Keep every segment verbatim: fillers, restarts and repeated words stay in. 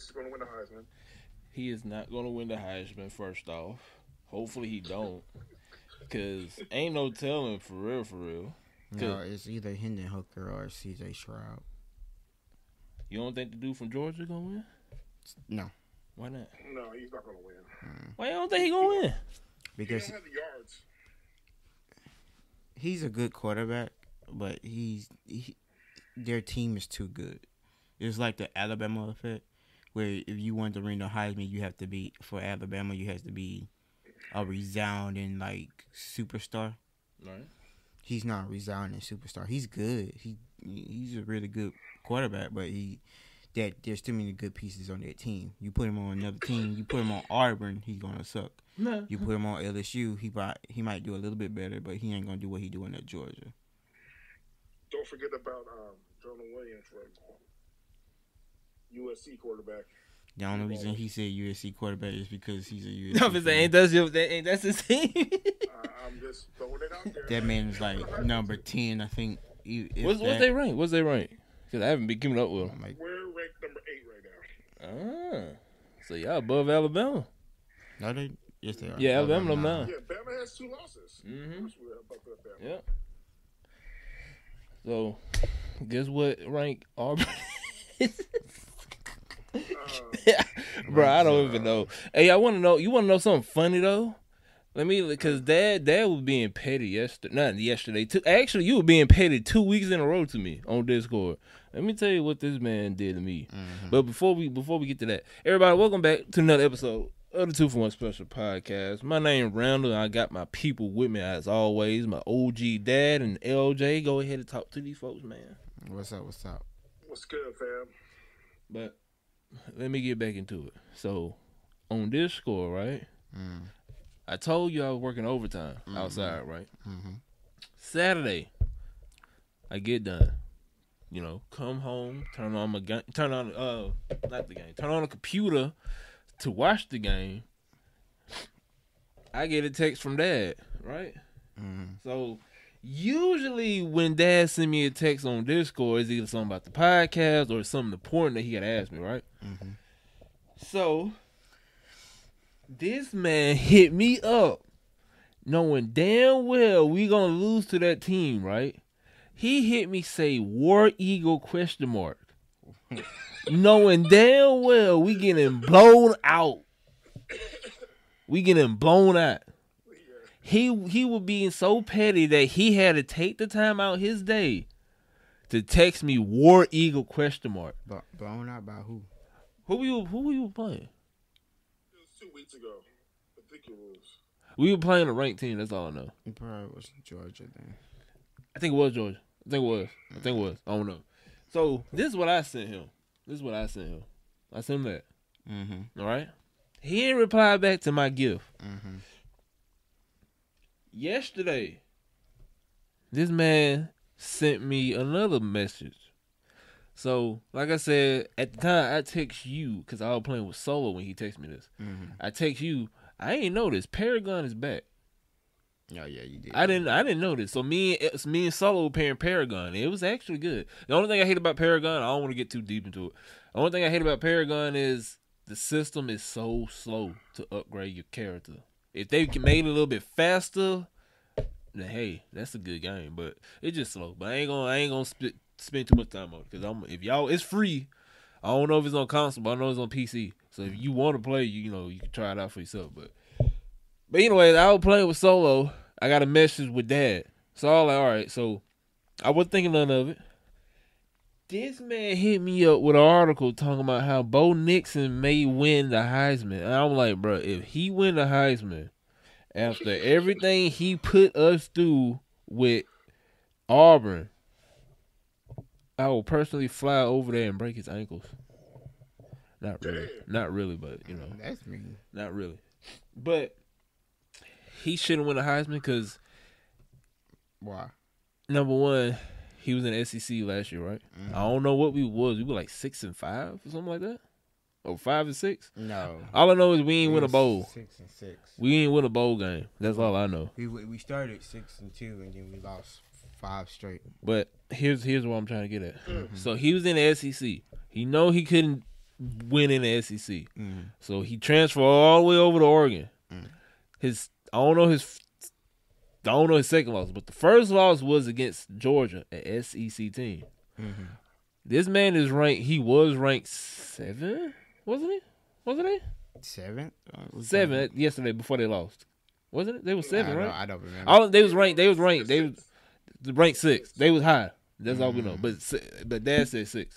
thinks he's going to win the Heisman. He is not going to win the Heisman, first off. Hopefully he don't. Because ain't no telling for real, for real. No, it's either Hendon Hooker or C J Stroud. You don't think the dude from Georgia going to win? No. Why not? No, he's not going to win. Mm. Why you don't think he going to win? Because he don't have the yards. He's a good quarterback, but he's he, their team is too good. It's like the Alabama effect, where if you want to win the Heisman, you have to be, for Alabama, you have to be a resounding, like, superstar. Right. He's not a resounding superstar. He's good. He He's a really good quarterback, but he that there's too many good pieces on that team. You put him on another team, you put him on Auburn, he's going to suck. No. You put him on L S U, he might, he might do a little bit better, but he ain't going to do what he doing at Georgia. Don't forget about um, Jonah Williams, right? U S C quarterback. The only reason he said U S C quarterback is because he's a U S C. No, if ain't that's your, that ain't that's his team. uh, I'm just throwing it out there. That man is like number ten, I think. What's what's they rank? What's they rank? Because I haven't been keeping up with them. Like, We're ranked number eight right now. Ah, so y'all above Alabama? no, they yes they are. Yeah, Alabama them now. Yeah, Bama has two losses. Mm-hmm. Yeah. Yep. So, guess what rank Auburn is? Uh, Bro, I don't even know. Hey, I want to know. You want to know something funny though? Let me, because Dad, Dad was being petty yesterday. Not yesterday. Two, actually, you were being petty two weeks in a row to me on Discord. Let me tell you what this man did to me. Mm-hmm. But before we before we get to that, everybody, welcome back to another episode of the Two for One Special Podcast. My name is Randall, and I got my people with me as always. My O G Dad and L J. Go ahead and talk to these folks, man. What's up? What's up? what's good, fam? But let me get back into it. So on this score, right? Mm. I told you I was working overtime Mm-hmm. outside, right? Mm-hmm. Saturday, I get done. You know, come home, turn on my game, turn on uh, not the game, turn on the computer to watch the game. I get a text from Dad, right? Mm-hmm. So usually when Dad send me a text on Discord, it's either something about the podcast or something important that he got to ask me, right? Mm-hmm. So this man hit me up, knowing damn well we gonna lose to that team, right? He hit me say War Eagle question mark, knowing damn well we getting blown out. We getting blown out. He he was being so petty that he had to take the time out his day to text me War Eagle question mark. But blown out by who? Who we who we were playing? It was two weeks ago. I think it was. We were playing a ranked team. That's all I know. It probably was Georgia then. I think it was Georgia. I think it was. I think it was. I don't know. So this is what I sent him. This is what I sent him. I sent him that. Mm-hmm. All right. He didn't reply back to my gift. Mm-hmm. Yesterday, this man sent me another message. So, like I said, at the time I text you because I was playing with Solo when he texted me this. Mm-hmm. I text you. I ain't know this. Paragon is back. Oh yeah, you did. I didn't. I didn't know this. So me, it's me and Solo were playing Paragon. It was actually good. The only thing I hate about Paragon, I don't want to get too deep into it. The only thing I hate about Paragon is the system is so slow to upgrade your character. If they made it a little bit faster, then hey, that's a good game. But it's just slow. But I ain't gonna. I ain't gonna spend spend too much time on it because I'm. If y'all, it's free. I don't know if it's on console, but I know it's on P C. So if you want to play, you, you know, you can try it out for yourself. But but anyway, I was playing with Solo. I got a message with Dad. So I was like, all right. So I wasn't thinking none of it. This man hit me up with an article talking about how Bo Nixon may win the Heisman. And I'm like, bro, if he win the Heisman, after everything he put us through with Auburn, I will personally fly over there and break his ankles. Not really. Not really, but, you know. That's me. Not really. But he shouldn't win the Heisman because, Why? number one, he was in the S E C last year, right? Mm-hmm. I don't know what we was. We were like six and five or something like that? Or five and six? No. All I know is we ain't win a bowl. Six and six. We ain't win a bowl game. That's all I know. We we started six and two, and then we lost five straight. But here's here's what I'm trying to get at. Mm-hmm. So he was in the S E C. He know he couldn't winning the S E C. Mm. So he transferred all the way over to Oregon. Mm. His I don't know his I don't know his second loss, but the first loss was against Georgia, an S E C team. Mm-hmm. This man is ranked. He was ranked seven, wasn't he? Wasn't he Seven. Uh, was seven yesterday before they lost? Wasn't it? They was seven, I don't, right? I don't remember. All they was ranked. They was ranked. They was ranked six. They was high. That's all we know. But but Dad said six.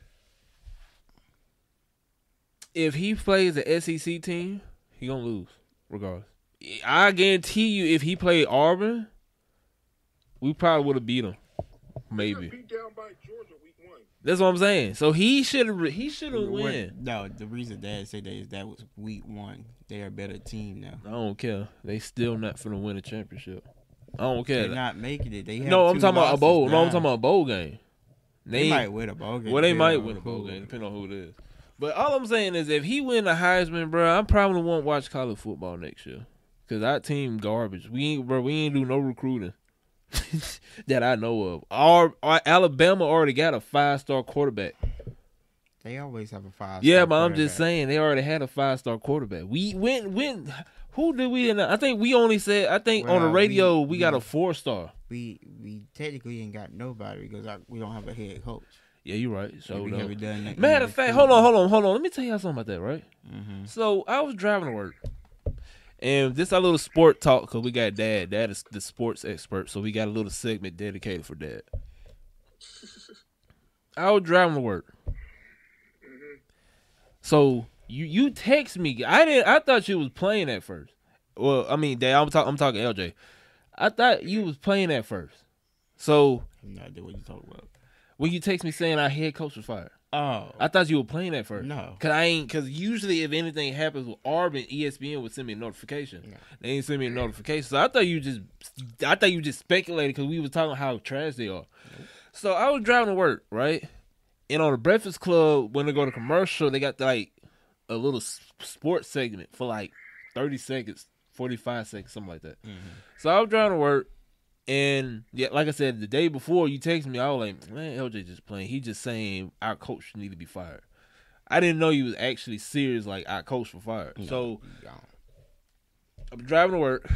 If he plays the S E C team, he gonna lose regardless. I guarantee you, if he played Auburn, we probably would have beat him. Maybe. Beat down by Georgia week one. That's what I'm saying. So he should have. He should have What- win. No, the reason Dad said that is that was week one. They're a better team now. I don't care. They still not finna win a championship. I don't care. They're not making it. They have No, I'm two talking about a losses bowl. No, I'm now. talking about a bowl game. They, They, might win a bowl game. well, they depending might on win a bowl who. game, depending on who it is. But all I'm saying is, if he win the Heisman, bro, I probably won't watch college football next year because our team garbage. We ain't, bro. We ain't do no recruiting that I know of. Our, our Alabama already got a five star quarterback. They always have a five. Yeah, but I'm just saying they already had a five star quarterback. We went went. Who did we? I think we only said. I think on the Well, radio we, we- got we- a four star. We we technically ain't got nobody because I, we don't have a head coach. Yeah, you're right. So we no. haven't done that. Matter of fact, hold on, hold on, hold on. Let me tell y'all something about that, right? Mm-hmm. So I was driving to work, and this our little sport talk because we got Dad. Dad is the sports expert, so we got a little segment dedicated for Dad. I was driving to work, so you you text me. I didn't. I thought you was playing at first. Well, I mean, Dad, I'm talking. I'm talking L J. I thought you was playing at first. So I have no idea what you talking about. when you text me saying our head coach was fired, Oh, I thought you were playing at first. No. Cause I ain't. Cause usually if anything happens with Auburn, E S P N would send me a notification. No. They ain't send me a notification. So I thought you just. I thought you just speculated because we was talking how trash they are. Nope. So I was driving to work, right? And on the Breakfast Club, when they go to commercial, they got like a little s- sports segment for like thirty seconds, forty-five seconds, something like that. Mhm. So I was driving to work. And yeah, like I said, the day before you texted me, I was like, man, L J just playing. He just saying our coach need to be fired. I didn't know he was actually serious, like our coach was fired. No, So no. I'm driving to work,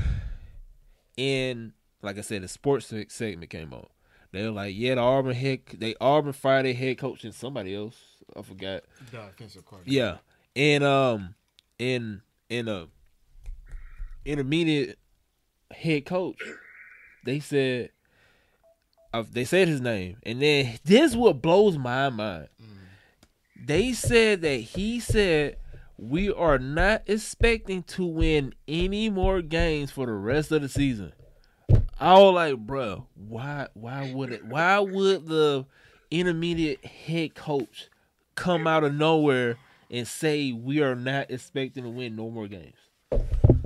and like I said, the sports se- segment came on. They were like, yeah, the Auburn head, they Auburn fired their head coach and somebody else. I forgot. The offensive coordinator. Yeah, and um, in in a intermediate head coach, they said, uh, they said his name, and then this what blows my mind. Mm. They said that he said we are not expecting to win any more games for the rest of the season. I was like, bro, why? Why would it? Why would the intermediate head coach come out of nowhere and say we are not expecting to win no more games? I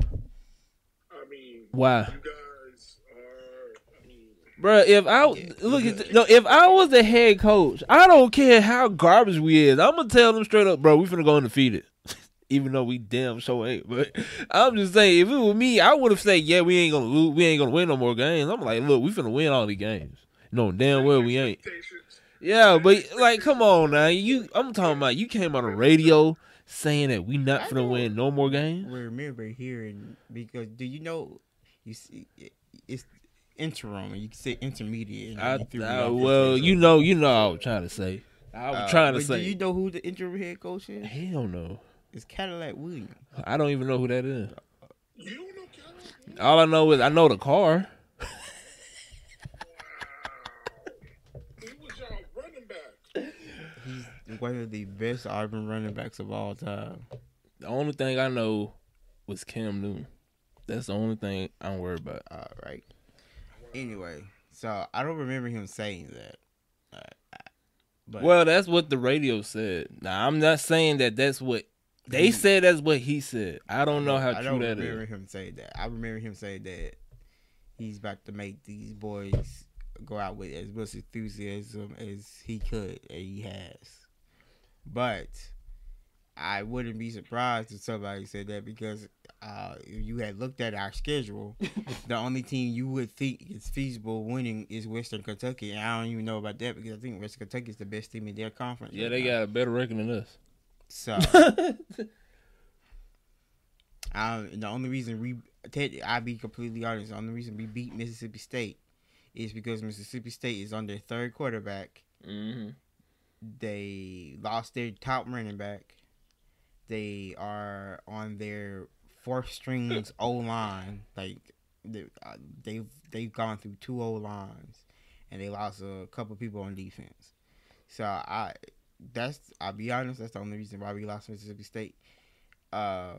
mean, Why? you guys are. I mean, Bro, if I look at the, no, if I was the head coach, I don't care how garbage we is. I'm gonna tell them straight up, bro. We finna go undefeated, even though we damn sure ain't. But I'm just saying, if it was me, I would have said, yeah, we ain't gonna lose, we ain't gonna win no more games. I'm like, look, we finna win all these games. No, damn well we ain't. expectations. Yeah, but like, come on now, you. I'm talking about you came on the radio saying that we not I finna know. win no more games. Remember hearing because do you know you see it's interim and you can say intermediate. And I, you threw me I off your well, face. you know, you know, I was trying to say. I was Uh, trying to but say. Do you know who the interim head coach is? Hell no. It's Cadillac Williams. I don't even know who that is. You don't know Cadillac? All I know is I know the car. He was y'all running back. He's one of the best Auburn running backs of all time. The only thing I know was Cam Newton. That's the only thing I'm worried about. All right. Anyway, so I don't remember him saying that. Uh, but Well, that's what the radio said. Now, I'm not saying that that's what they said. That's what he said. I don't know how I true don't that remember is. him saying that. I remember him saying that he's about to make these boys go out with as much enthusiasm as he could, and he has. But I wouldn't be surprised if somebody said that because uh, if you had looked at our schedule, the only team you would think is feasible winning is Western Kentucky, and I don't even know about that because I think Western Kentucky is the best team in their conference. Yeah, right they now. got a better record than us. So um, the only reason we, I'll be completely honest, the only reason we beat Mississippi State is because Mississippi State is on their third quarterback. Mm-hmm. They lost their top running back. They are on their fourth strings O line. Like they, uh, they've they've gone through two O lines, and they lost a couple people on defense. So I that's I'll be honest. That's the only reason why we lost Mississippi State. Uh.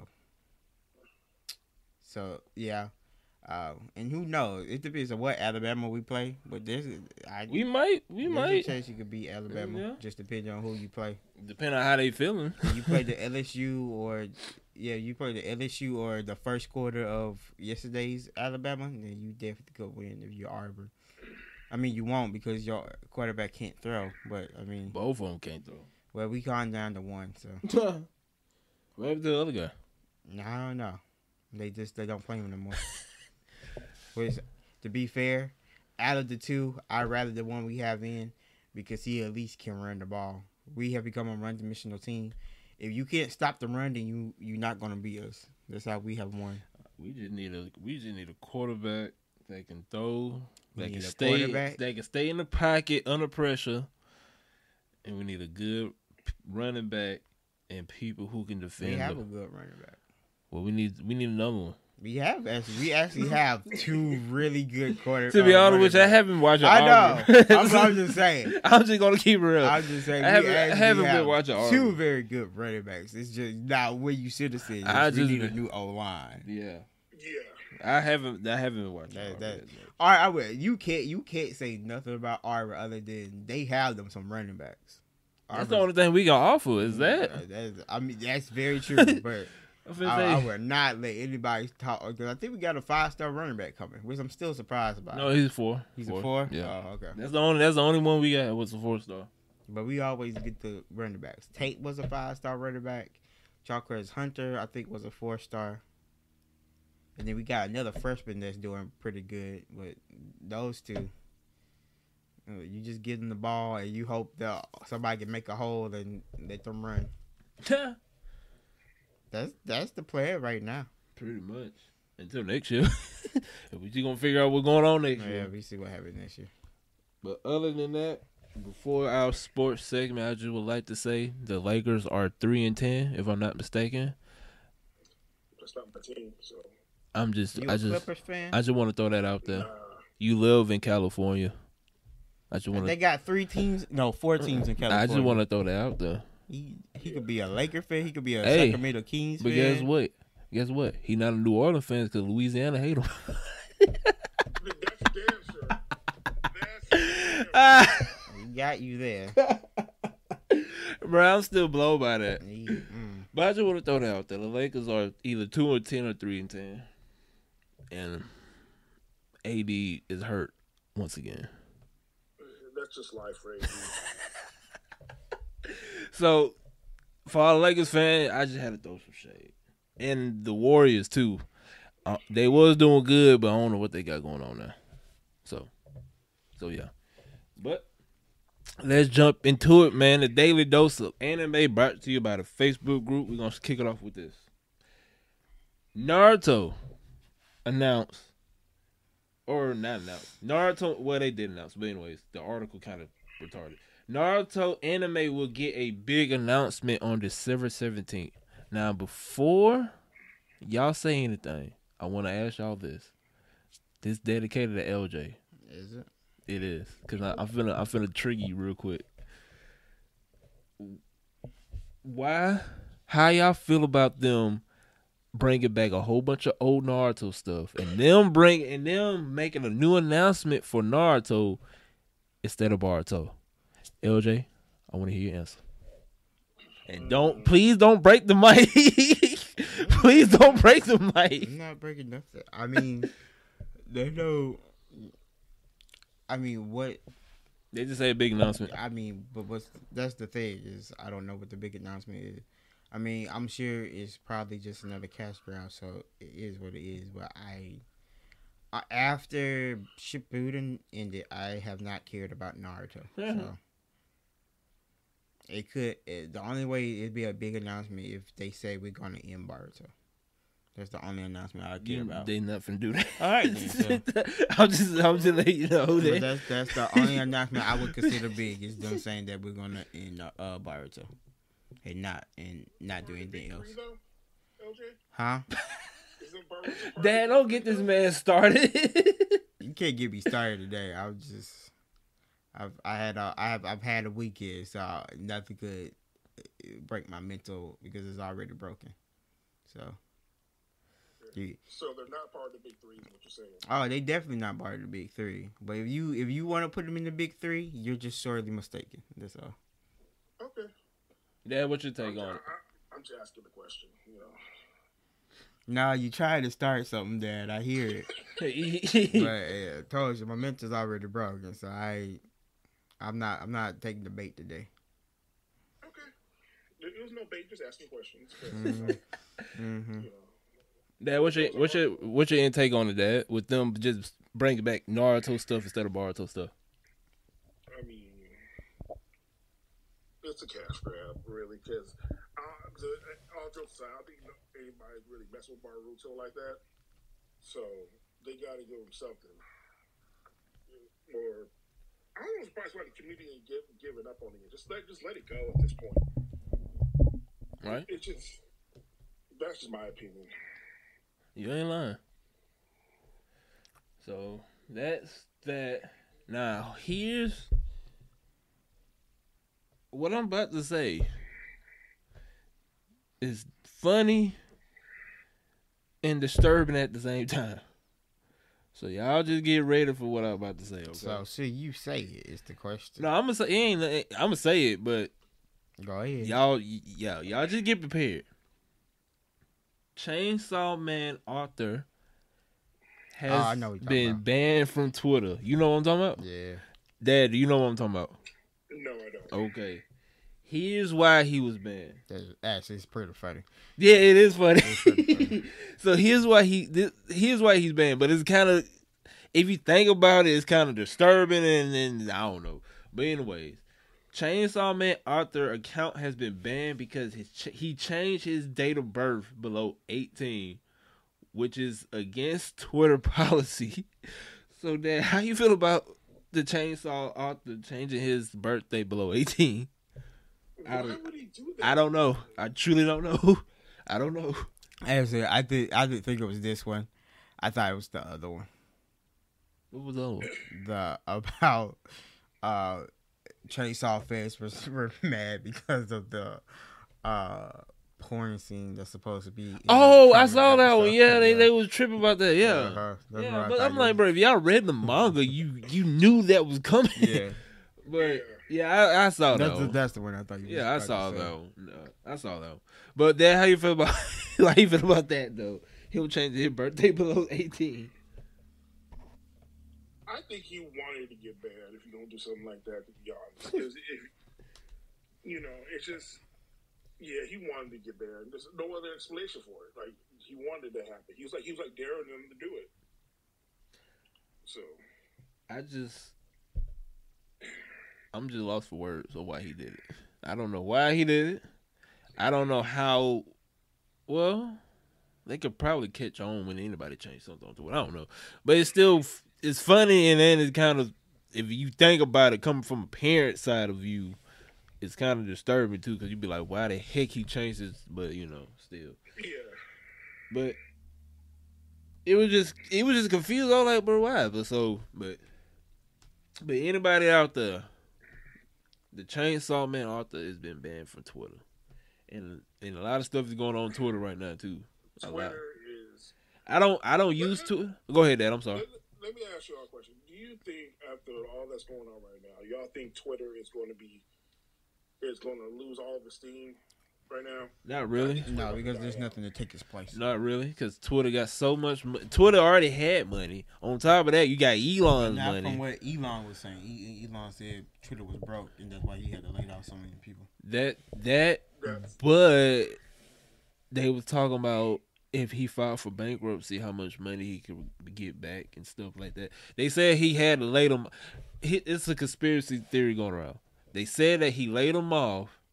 So yeah. Uh, and who knows? It depends on what Alabama we play, but there's I, We might, we there's might. a chance you could beat Alabama. Yeah. Just depending on who you play. Depending on how they feeling. You play the L S U or yeah, you play the L S U or the first quarter of yesterday's Alabama, then you definitely could win if you're Auburn. I mean, you won't because your quarterback can't throw, but I mean, Both of them can't throw. well, we gone down to one, so What happened to the other guy? I don't know. They just they don't play him no more. Which, to be fair, out of the two, I'd rather the one we have in because he at least can run the ball. We have become a run-dimensional team. If you can't stop the run, then you you're not gonna beat us. That's how we have won. We just need a we just need a quarterback that can throw, We that need can a stay, quarterback. that can stay in the pocket under pressure, and we need a good p- running back and people who can defend. We have the- a good running back. well, we need we need another one. We have actually, we actually have two really good quarter. To be uh, honest running with you, I backs. haven't watched. I know. Auburn. I'm, I'm just saying. I'm just gonna keep it real. I'm just saying. I we haven't- I actually haven't been have watching two Auburn. very good running backs. It's just not where you should have said. I We just- need a new O line. yeah, Yeah. I haven't. I haven't been watching. That- Auburn that- as much. All right, I will. You can't. You can't say nothing about Auburn other than they have them some running backs. That's the only thing we can offer is that. Uh, that's- I mean, that's very true. But I'm finna I, I say- would not let anybody talk because I think we got a five star running back coming, which I'm still surprised about. no, he's a four. He's a four. Yeah, Oh, okay. that's the only. That's the only one we got was a four star. But we always get the running backs. Tate was a five star running back. Chalkers Hunter, I think, was a four star. And then we got another freshman that's doing pretty good. But those two, uh, you just give them the ball and you hope that somebody can make a hole and let them run. That's that's the plan right now. Pretty much until next year. We just gonna figure out what's going on next Yeah, year. we see what happens next year. But other than that, before our sports segment, I just would like to say the Lakers are three and ten, if I'm not mistaken. That's not my team, so. I'm just, You I a just, Clippers fan? I just want to throw that out there. Nah. You live in California. I just want They to. got three teams, no, four teams in California. I just want to throw that out there. He, he could be a Laker fan. He could be a Hey, Sacramento Kings But fan. guess what? Guess what? He not a New Orleans fan because Louisiana hate him. That's damn sure. That's damn sure. He got you there. Bro, I'm still blown by that. He- mm. But I just want to throw that out there. The Lakers are either two and ten or three and ten, and A D is hurt once again. That's just life for A D. So, for all Lakers fans, I just had to throw some shade, and the Warriors too. Uh, they was doing good, but I don't know what they got going on now. So, so yeah. But let's jump into it, man. The Daily Dose of Anime brought to you by the Facebook group. We're gonna kick it off with this. Naruto announced, or not announced. Naruto, well, they did announce, but anyways, the article kind of retarded. Naruto anime will get a big announcement on December seventeenth. Now, before y'all say anything, I want to ask y'all this. This dedicated to L J. Is it? It is, because I'm finna, I'm finna trigger you real quick. Why? How y'all feel about them bringing back a whole bunch of old Naruto stuff and them bring and them making a new announcement for Naruto instead of Boruto? L J, I want to hear your answer. And don't, please don't break the mic. Please don't break the mic. I'm not breaking nothing. I mean, there's no. I mean, what? They just say a big announcement. I mean, but what's that's the thing is I don't know what the big announcement is. I mean, I'm sure it's probably just another cash grab, so it is what it is. But I, I after Shippuden ended, I have not cared about Naruto. So It could. It, the only way it'd be a big announcement if they say we're going to end Boruto. That's the only announcement I care You, about. they not finna do that. All right, then, so. I'm just, I'm just letting you know But that. that's that's the only announcement I would consider big is them saying that we're gonna end uh, uh Boruto, and not and not do anything else. Three, though, L J? Huh? Isn't Boruto part of Dad, the don't big get three, this though? man started. You can't get me started today. I was just, I've I had a, I have I've had a weekend, so nothing could break my mental because it's already broken. So. Yeah. So they're not part of the big three, is what you're saying. Oh, they definitely not part of the big three. But if you if you want to put them in the big three, you're just sorely mistaken. That's all. Okay. Dad, what's your take I'm, on it? I, I'm just asking the question, you know. Nah, you tried to start something, Dad. I hear it. But yeah, I told you my mental's already broken, so I, I'm not I'm not taking the bait today. Okay. There, there was no bait, just asking questions. 'Cause, Mm-hmm. Mm-hmm. you know, Dad, what's your what's your what's your intake on it, Dad? With them just bringing back Naruto stuff instead of Boruto stuff. I mean, it's a cash grab, really, because uh, the- all jokes aside, I don't think anybody's really messing with Boruto like that. So they got to give him something. Or I don't know, surprised why the community ain't give, giving up on it. Just let just let it go at this point. Right? It's just that's just my opinion. You ain't lying. So that's that. Now here's what I'm about to say. Is funny and disturbing at the same time. So y'all just get ready for what I'm about to say. Okay. So, see, you say it is the question. No, I'm gonna say it ain't. I'm gonna say it, but Go ahead. y'all, yeah, y'all just get prepared. Chainsaw Man Arthur has Oh, I know what you're been talking about. banned from Twitter. You know what I'm talking about? Yeah. Dad, do you know what I'm talking about? No, I don't. Okay. Here's why he was banned. That's, actually, it's pretty funny. Yeah, it is funny. It's pretty funny. So here's why he this, here's why he's banned. But it's kind of, if you think about it, it's kind of disturbing and, and I don't know. But anyways, Chainsaw Man Arthur account has been banned because his ch- he changed his date of birth below eighteen, which is against Twitter policy. So Dad, how you feel about the Chainsaw Arthur changing his birthday below eighteen? I Why don't- would he do that? I don't know. I truly don't know. I don't know. Actually, I did. I didn't think it was this one. I thought it was the other one. What was the other one? The about uh, Chainsaw Fest was were mad because of the uh porn scene that's supposed to be. in the Oh, I comic saw that one. episode. Yeah, they they was tripping about that. Yeah. Uh-huh. That's Yeah, what I but thought I'm it like, was. bro, if y'all read the manga, you you knew that was coming. Yeah, But yeah, I, I saw that. that's the, one. that's the one I thought. You was Yeah, I about to saw say. that one. No, I saw that one. But then, how you feel about how you feel about that though? He'll change his birthday below eighteen. I think he wanted to get banned if you don't do something like that, to be honest. Because if, you know, it's just, yeah, he wanted to get banned. There's no other explanation for it. Like, he wanted to happen. He was like, he was like daring them to do it. So, I just, I'm just lost for words on why he did it. I don't know why he did it. I don't know how. Well, they could probably catch on when anybody change something on Twitter. I don't know, but it's still it's funny, and then it's kind of, if you think about it, coming from a parent side of view, it's kind of disturbing too, because you'd be like, why the heck he changed this? But you know, still, yeah. but it was just it was just confused. I was like, bro, why? But so, but but anybody out there, the Chainsaw Man Arthur has been banned from Twitter, and and a lot of stuff is going on, on Twitter right now too. A lot. Twitter is. I don't I don't use Twitter. Go ahead, Dad. I'm sorry. Let, let me ask you all a question. Do you think, after all that's going on right now, y'all think Twitter is going to be, is going to lose all of its steam right now? Not really. No, because there's nothing to take its place. Not really, because Twitter got so much. Mo- Twitter already had money. On top of that, you got Elon's Not money. from what Elon was saying. E- Elon said Twitter was broke, and that's why he had to lay off so many people. That that, That's, but they was talking about if he filed for bankruptcy, how much money he could get back and stuff like that. They said he had to lay them. It's a conspiracy theory going around. They said that he laid them off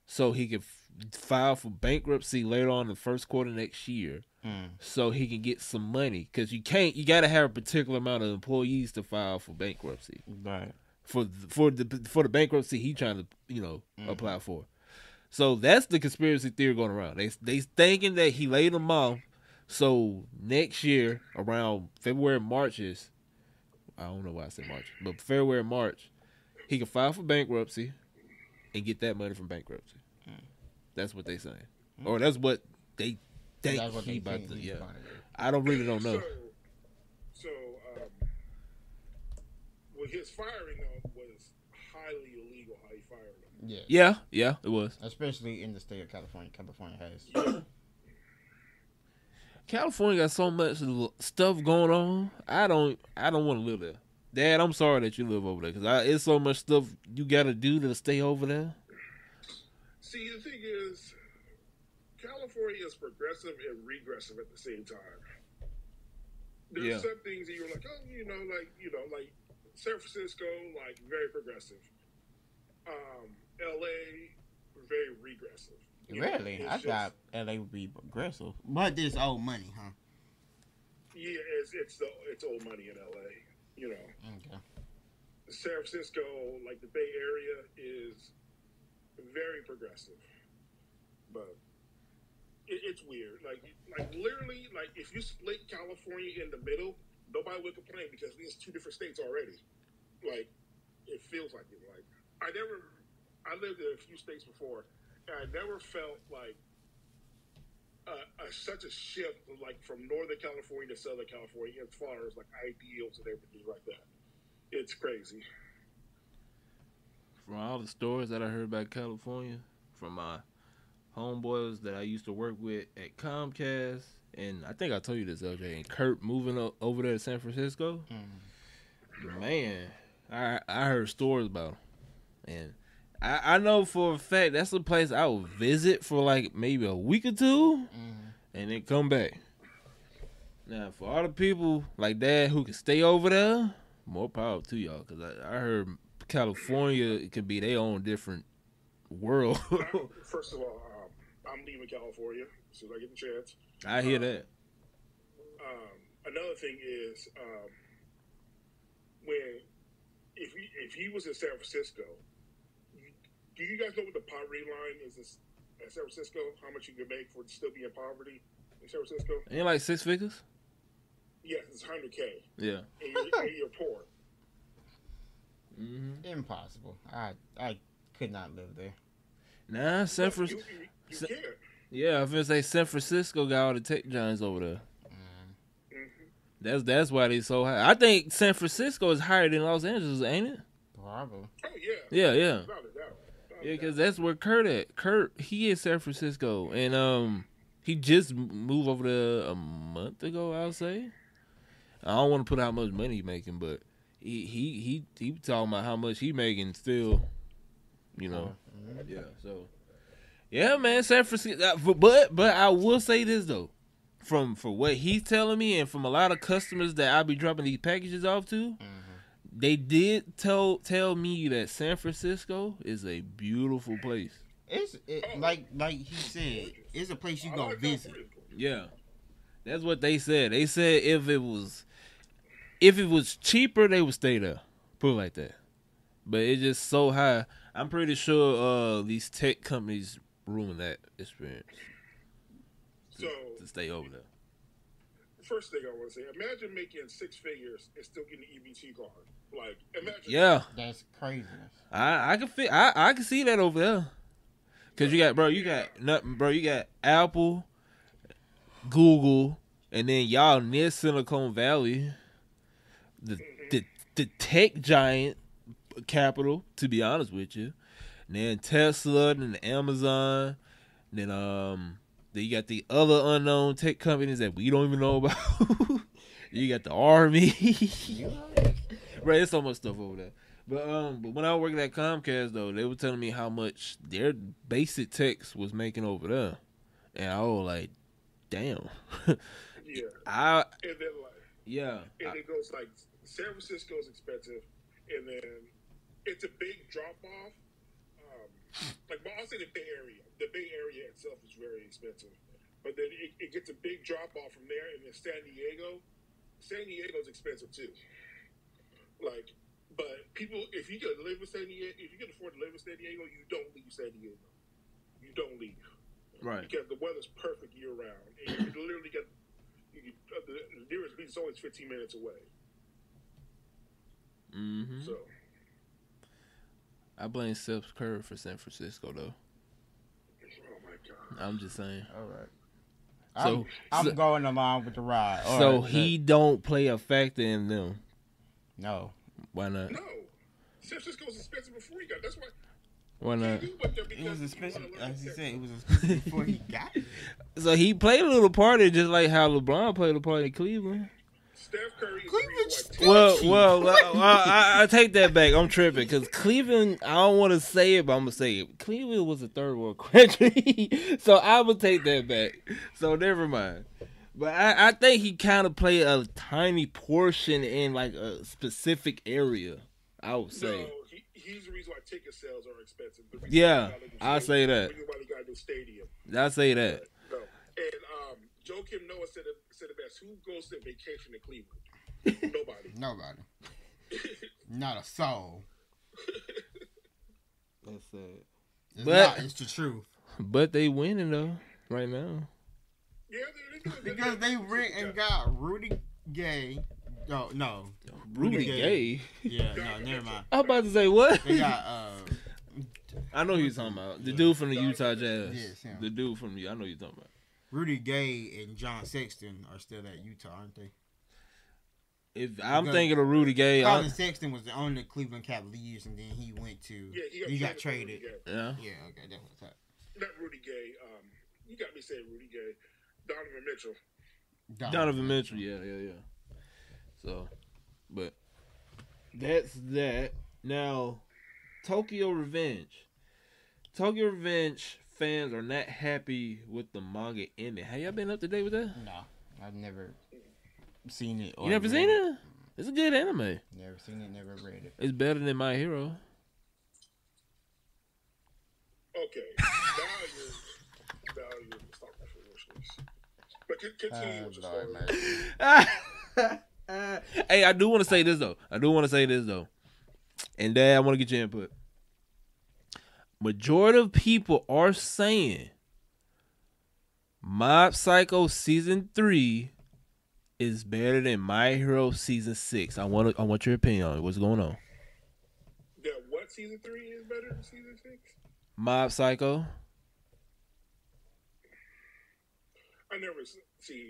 so he can f- file for bankruptcy later on in the first quarter next year, Mm. so he can get some money. Because you can't, you got to have a particular amount of employees to file for bankruptcy Right. for th- for the for the bankruptcy he trying to you know Mhm. apply for. So that's the conspiracy theory going around. They they thinking that he laid them off, so next year around February March is, I don't know why I said March, but February March, he can file for bankruptcy and get that money from bankruptcy. Mm. That's what they saying, or that's what they think That's what he they about think to. he's Yeah, about to do. I don't really don't know. So, so um, well, his firing though was highly illegal. How he fired him. Yeah. Yeah, yeah, it was. Especially in the state of California. California has. California got so much l- stuff going on. I don't, I don't want to live there. Dad, I'm sorry that you live over there because it's so much stuff you got to do to stay over there. See, the thing is, California is progressive and regressive at the same time. There's Yeah. some things that you're like, oh, you know, like you know, like San Francisco, like very progressive. Um, L A, very regressive. You know, Really? it's I just- thought L A would be aggressive. But this old money, huh? Yeah, it's it's the it's old money in L A. You know, Okay. San Francisco, like the Bay Area, is very progressive, but it, it's weird. Like, like literally, like if you split California in the middle, nobody would complain because it's two different states already. Like, it feels like it. Like, I never, I lived in a few states before, and I never felt like a, a, such a shift, like from Northern California to Southern California, as far as like ideals and everything like that. It's crazy. From all the stories that I heard about California, from my homeboys that I used to work with at Comcast, and I think I told you this, L J, and Kurt moving o- over there to San Francisco, Mm. man, I I heard stories about him. And I, I know for a fact that's a place I would visit for like maybe a week or two, Mm. and then come back. Now, for all the people like that who can stay over there, more power to y'all, because I, I heard California it could be their own different world. I, first of all, um, I'm leaving California as soon as I get the chance. I hear that. Um, another thing is um, when if he if he was in San Francisco, you, do you guys know what the poverty line is in, in San Francisco? How much you can make for still being in poverty in San Francisco? Ain't like six figures? Yes, it's one hundred K, Yeah. and you're, and you're poor. Mm-hmm. Impossible. I I could not live there. Nah, San You, Francisco. you, you Sa- can't. Yeah, I was gonna say San Francisco got all the tech giants over there. Mm. Mhm. That's that's why they so high. I think San Francisco is higher than Los Angeles, ain't it? Probably. Oh yeah, Yeah, yeah. without a doubt. Without a Yeah, because doubt. that's where Kurt at. Kurt, he is San Francisco, and um, he just m- moved over there a month ago. I'll say. I don't want to put how much money he making, but he he he he talking about how much he making still. You know. Mhm. Yeah. So. Yeah, man, San Francisco. uh, But but I will say this though, from for what he's telling me, and from a lot of customers that I be dropping these packages off to, Mhm. they did tell tell me that San Francisco is a beautiful place. It's it, like like he said. It's a place you I go like visit. California. Yeah, that's what they said. They said if it was if it was cheaper, they would stay there. Put it like that. But it's just so high. I'm pretty sure uh, these tech companies ruin that experience So to stay over there. first thing I want to say, imagine making six figures and still getting an E B T card. Like, imagine. Yeah, That's craziness. I I can fit. I I can see that over there. Cause you got bro, you got nothing, bro. You got Apple, Google, and then y'all near Silicon Valley, the the the tech giant capital. To be honest with you, and then Tesla, and then Amazon, and then um, then you got the other unknown tech companies that we don't even know about. You got the army. Right, there's so much stuff over there. But um, but when I was working at Comcast though, they were telling me how much their basic text was making over there, and I was like, damn. Yeah. I And then, like, yeah. and I- it goes like San Francisco is expensive, and then it's a big drop off. Um, like, well, I'll say the Bay Area. The Bay Area itself is very expensive, but then it, it gets a big drop off from there, and then San Diego. San Diego's expensive too. Like, but people, if you can live in San Diego, if you can afford to live in San Diego, you don't leave San Diego. You don't leave, Right. because the weather's perfect year round, and you can literally get you can, uh, the nearest beach is always fifteen minutes away. Mm-hmm. So. I blame Steph Curry for San Francisco though. Oh my god! I'm just saying. All right. So I'm, I'm so, going along with the ride. All so right, he don't play a factor in them. no. Why not? No, San Francisco was expensive before he got. That's why. Why not? He went there It because was he expensive. wanted to learn As you San- said, it was expensive before he got it. So he played a little part in just like how LeBron played a part in Cleveland. Steph Curry is Cleveland the reason still- why. Well, well, well, well I, I take that back. I'm tripping because Cleveland. I don't want to say it, but I'm gonna say it. Cleveland was a third world country, so I would take that back. So never mind. But I, I think he kind of played a tiny portion in like a specific area. I would say. No, he, he's the reason why ticket sales are expensive. The reason Yeah, why they got a new I'll say stadium, that. The reason why they got a new stadium. I say that. No. And um, Joe Kim Noah said it, said it best. Who goes to vacation in Cleveland? Nobody. Nobody. Not a soul. That's it. It's But- not. It's the truth. But they winning though right now. Yeah, they, they, they, Because they went and got Rudy Gay. No, no. Rudy Gay. Yeah, no, never mind. I'm about to say what? They got uh I know who you're talking about. The dude from the Utah Jazz. Yes, him. The dude from the I know who you're talking about. Rudy Gay and John Sexton are still at Utah, aren't they? If I'm Because thinking of Rudy Gay, I, Colin Sexton was on the Cleveland Cavaliers, and then he went to. yeah, he got, he got traded. traded. for Rudy Gay. yeah. Yeah, okay, that's what's up. Not Rudy Gay. Um, you got me saying Rudy Gay. Donovan Mitchell. Donovan Mitchell, yeah, yeah, yeah. So, but that's that. Now, Tokyo Revenge. Tokyo Revenge fans are not happy with the manga ending. Have y'all been up to date with that? No, I've never seen it. You never seen it? It's a good anime. Never seen it. Never read it. It's better than My Hero. Okay. Now you're, now you're starting for wishes. But con- continue with your story. Hey, I do want to say this though. I do want to say this though. And Dad, I want to get your input. Majority of people are saying Mob Psycho season three is better than My Hero season six. I want to, I want your opinion on it. What's going on? That what season three is better than season six? Mob Psycho. I never s- see.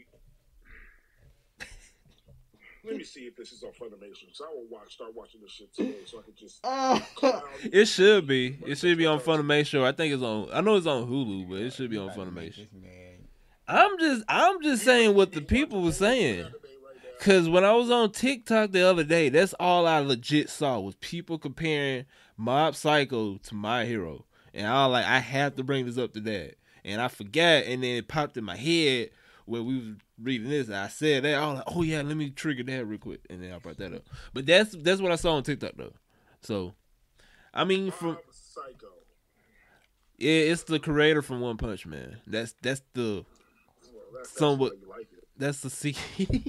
Let me see if this is on Funimation. So I will watch, start watching this shit today, so I can just. clown- It should be. It should be on Funimation. I think it's on. I know it's on Hulu, but it should be on Funimation. I'm just, I'm just saying what the people were saying. Cause when I was on TikTok the other day, that's all I legit saw was people comparing Mob Psycho to My Hero, and I was like, I have to bring this up to that, and I forgot, and then it popped in my head when we was reading this, and I said that, I was like, oh yeah, let me trigger that real quick, and then I brought that up. But that's that's what I saw on TikTok though. So, I mean, from Mob Psycho. yeah, it's the creator from One Punch Man. That's that's the Well, that, that's Somewhat- why you like it. that's the C.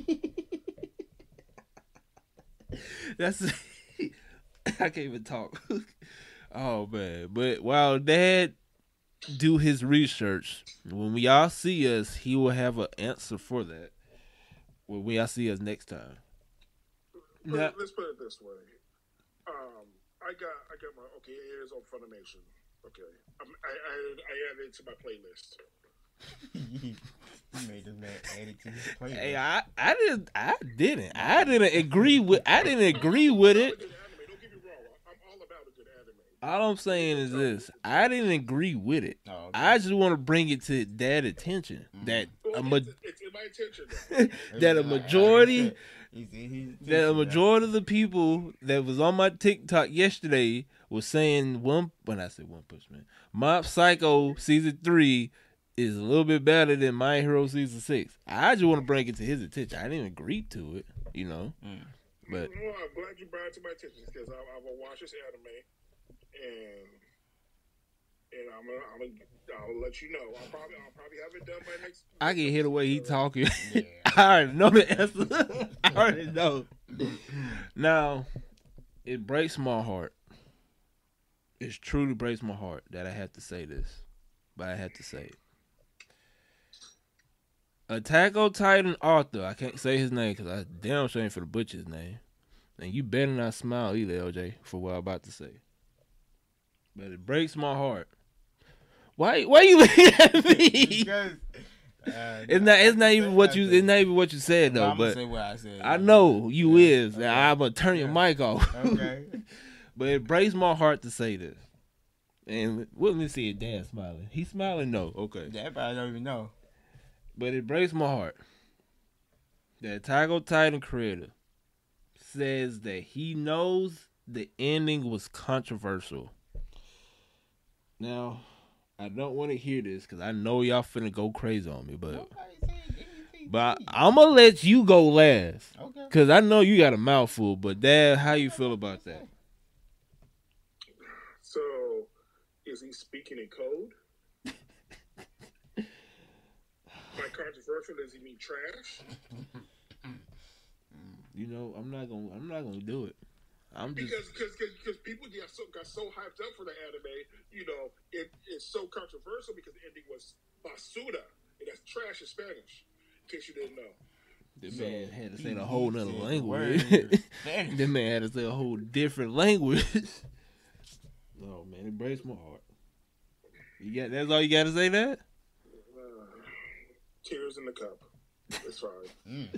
That's I can't even talk. Oh man! But while Dad do his research, when we all see us, he will have an answer for that. When we all see us next time. But Now, let's put it this way. Um, I got, I got my okay. It is on Funimation. Okay, I'm, I, I, added, I added it to my playlist. You made this man add it to his playlist. hey, I, I didn't, I didn't, I didn't agree with, I didn't agree with I it. love a good anime. Don't get me wrong. I'm all about a good anime. All I'm saying is this: I didn't agree with it. Oh, okay. I just want to bring it to Dad's attention that Well, a ma- it's, it's in my attention. Though. that a majority. He's in his That a attention, majority of the people that was on my TikTok yesterday was saying one when I said One Punch Man, Mob Psycho season three is a little bit better than My Hero season six. I just want to bring it to his attention. I didn't agree to it, you know. Mm. But Well, I'm glad you brought it to my attention because I, I will watch this anime, and and I'm gonna, I'm gonna, I'll let you know. I'll probably, I'll probably have it done by next. I can hear the way he uh, talking. Yeah. I already know the answer. I already know. Now, it breaks my heart. It truly breaks my heart that I have to say this, but I have to say it. Attack on Titan author, I can't say his name because I damn sure ain't for the butcher his name. And you better not smile either, L J, for what I'm about to say. But it breaks my heart. Why? Why you looking at me? Because, uh, It's not. It's not even what you. It's not even what you said though. Well, I'm gonna But say what I said. I know you Yeah, is. okay. I'm gonna turn your Yeah. mic off. Okay. But it breaks my heart to say this. And well, let me see if Dad's smiling. He's smiling. No. Okay. Everybody don't even know. But it breaks my heart that Attack on Titan creator says that he knows the ending was controversial. Now, I don't want to hear this because I know y'all finna go crazy on me, but Nobody said anything. but I, I'm gonna let you go last Okay. because I know you got a mouthful. But Dad, how you feel about that? So, is he speaking in code? By controversial, does he mean trash? You know, I'm not gonna I'm not gonna do it. I'm just Because because because people got so got so hyped up for the anime, you know, it, it's so controversial because the ending was basura, and that's trash in Spanish. In case you didn't know. the So, man had to say he- a whole he nother said the language. word Spanish. The man had to say a whole different language. Oh man, it breaks my heart. You got that's all you got to say, that? Uh, tears in the cup. It's fine. Mm.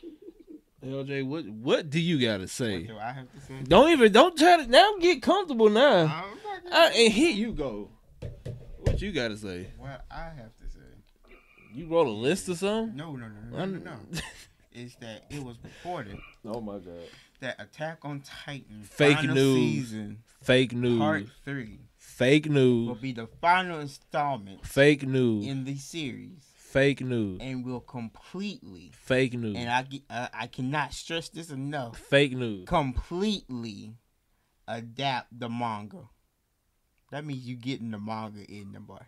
L J, what what do you got to say? What do I have to say? Don't even don't try to now get comfortable now. I'm not gonna- I, and here you go. What you got to say? What I have to say. You wrote a list or something? No, no, no, no, no, no. Is that it was reported Oh my god. that Attack on Titan Fake final news. season Fake news. part three Fake will news. be the final installment Fake news. in the series Fake news. and will completely, Fake news. and I ge- uh, I cannot stress this enough, Fake news. completely adapt the manga. That means you getting the manga ending, boy.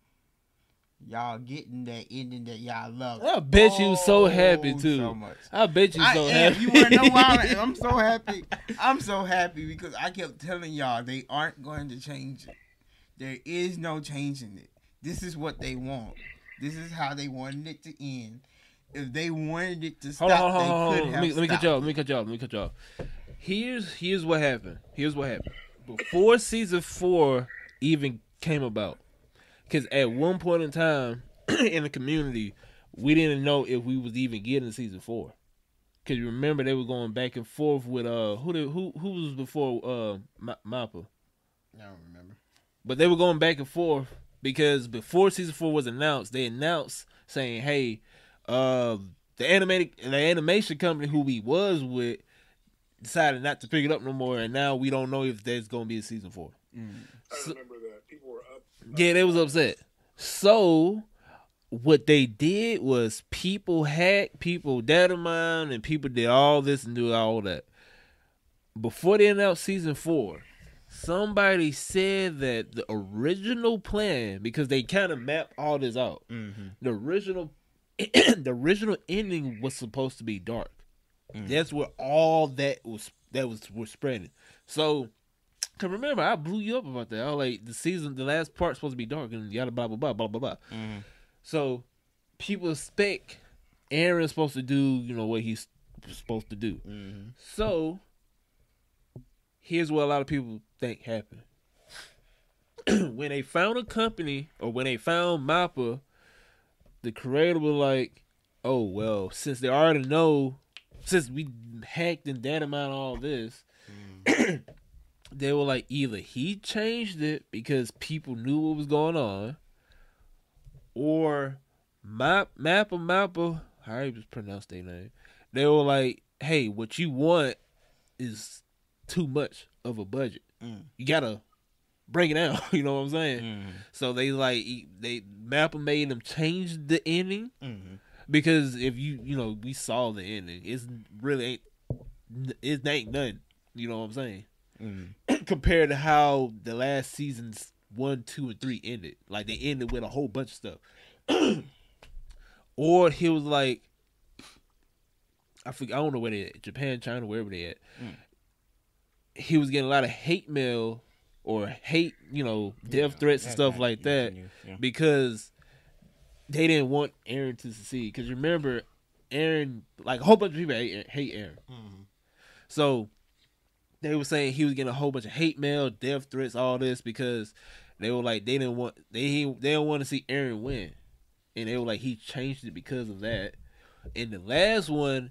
Y'all getting that ending that y'all love. I bet you so happy Oh, too. So much. I bet you I so am. happy. You want to know why I'm, I'm so happy? I'm so happy because I kept telling y'all they aren't going to change it. There is no changing it. This is what they want. This is how they wanted it to end. If they wanted it to stop, Hold on, hold on, they hold could on. have Let me, let me cut stopped. you off. Let me cut you off. Let me cut you off. Here's here's what happened. Here's what happened. Before season four even came about, because at one point in time in the community, we didn't know if we was even getting season four. Because you remember they were going back and forth with uh who did, who who was before uh Ma- Mappa, I don't remember. but they were going back and forth because before season four was announced, they announced saying, "Hey, uh, the animated the animation company who we was with decided not to pick it up no more, and now we don't know if there's gonna be a season four." Mm. I So- remember that. People were up. Yeah, they was upset. So what they did was people hacked, people data mined, and people did all this and do all that. Before they announced season four, somebody said that the original plan, because they kind of mapped all this out, Mm-hmm. the original the original ending was supposed to be dark. Mm. That's where all that was that was was spreading. So, cause remember, I blew you up about that. I was like, the season, the last part's supposed to be dark, and yada blah blah blah blah blah blah. Mm-hmm. So, people expect Aaron's supposed to do, you know, what he's supposed to do. Mm-hmm. So, here's what a lot of people think happened. When they found a company, or when they found Mappa, the creator was like, oh, well, since they already know, since we hacked and data mined all this, they were like, either he changed it because people knew what was going on, or Map, Mappa, Mappa, how you just pronounce their name, they were like, hey, what you want is too much of a budget. Mm. You gotta bring it down. You know what I'm saying? Mm-hmm. So they like they Mappa made them change the ending Mm-hmm. because if you you know we saw the ending, it's really ain't it ain't nothing. You know what I'm saying? Mm-hmm. Compared to how the last season's one, two, and three ended. Like they ended with a whole bunch of stuff. Or he was like, I forget, I don't know where they at, Japan, China, wherever they at. Mm. He was getting a lot of hate mail or hate, you know, death yeah, threats and stuff like that yeah. because they didn't want Eren to succeed. Because remember, Eren, like a whole bunch of people hate, hate Eren. Mm-hmm. So they were saying he was getting a whole bunch of hate mail, death threats, all this because they were like they didn't want they they didn't want to see Eren win, and they were like he changed it because of that. And the last one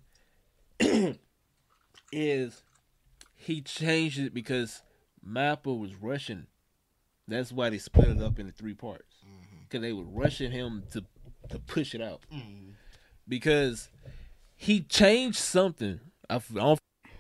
is he changed it because Mappa was rushing. That's why they split it up into three parts because mm-hmm. they were rushing him to to push it out mm-hmm. because he changed something. I don't.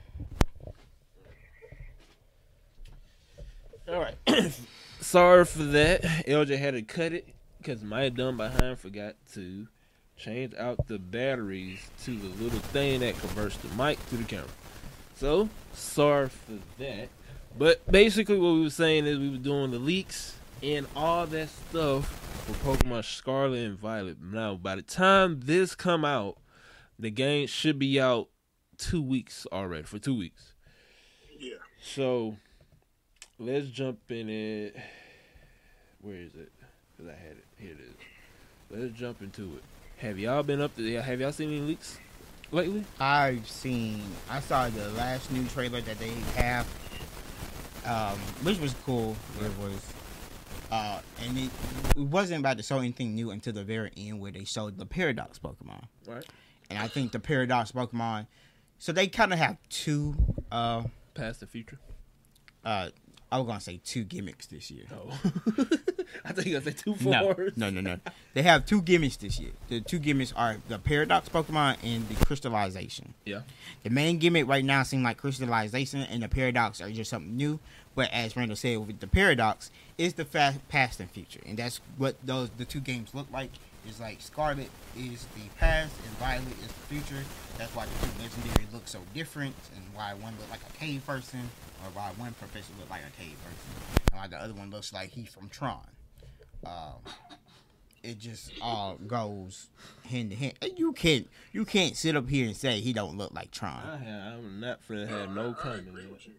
All right. Sorry for that. L J had to cut it because my dumb behind forgot to change out the batteries to the little thing that converts the mic to the camera. So, sorry for that. But basically what we were saying is we were doing the leaks and all that stuff for Pokemon Scarlet and Violet. Now, by the time this come out, the game should be out two weeks already, for two weeks. Yeah. So, let's jump in it. Where is it? Because I had it. Here it is. Let's jump into it. Have y'all been up to? Have y'all seen any leaks lately? I've seen. I saw the last new trailer that they have, um, which was cool. It was, uh, and it, it wasn't about to show anything new until the very end, where they showed the Paradox Pokemon. Right. And I think the Paradox Pokemon. So they kind of have two. Uh, Past the future. Uh, I was gonna say two gimmicks this year. Oh, I think you were gonna say two forms. No, no, no, no. They have two gimmicks this year. The two gimmicks are the Paradox Pokemon and the Crystallization. Yeah. The main gimmick right now seems like Crystallization and the Paradox are just something new. But as Randall said, with the Paradox, is the fa- past and future, and that's what those the two games look like. It's like Scarlet is the past and Violet is the future. That's why the two legendaries look so different, and why one look like a cave person, or why one professor look like a cave person, and why the other one looks like he's from Tron. Um, it just all goes hand to hand. And you can't you can't sit up here and say he don't look like Tron. I have, I'm not finna have no comment.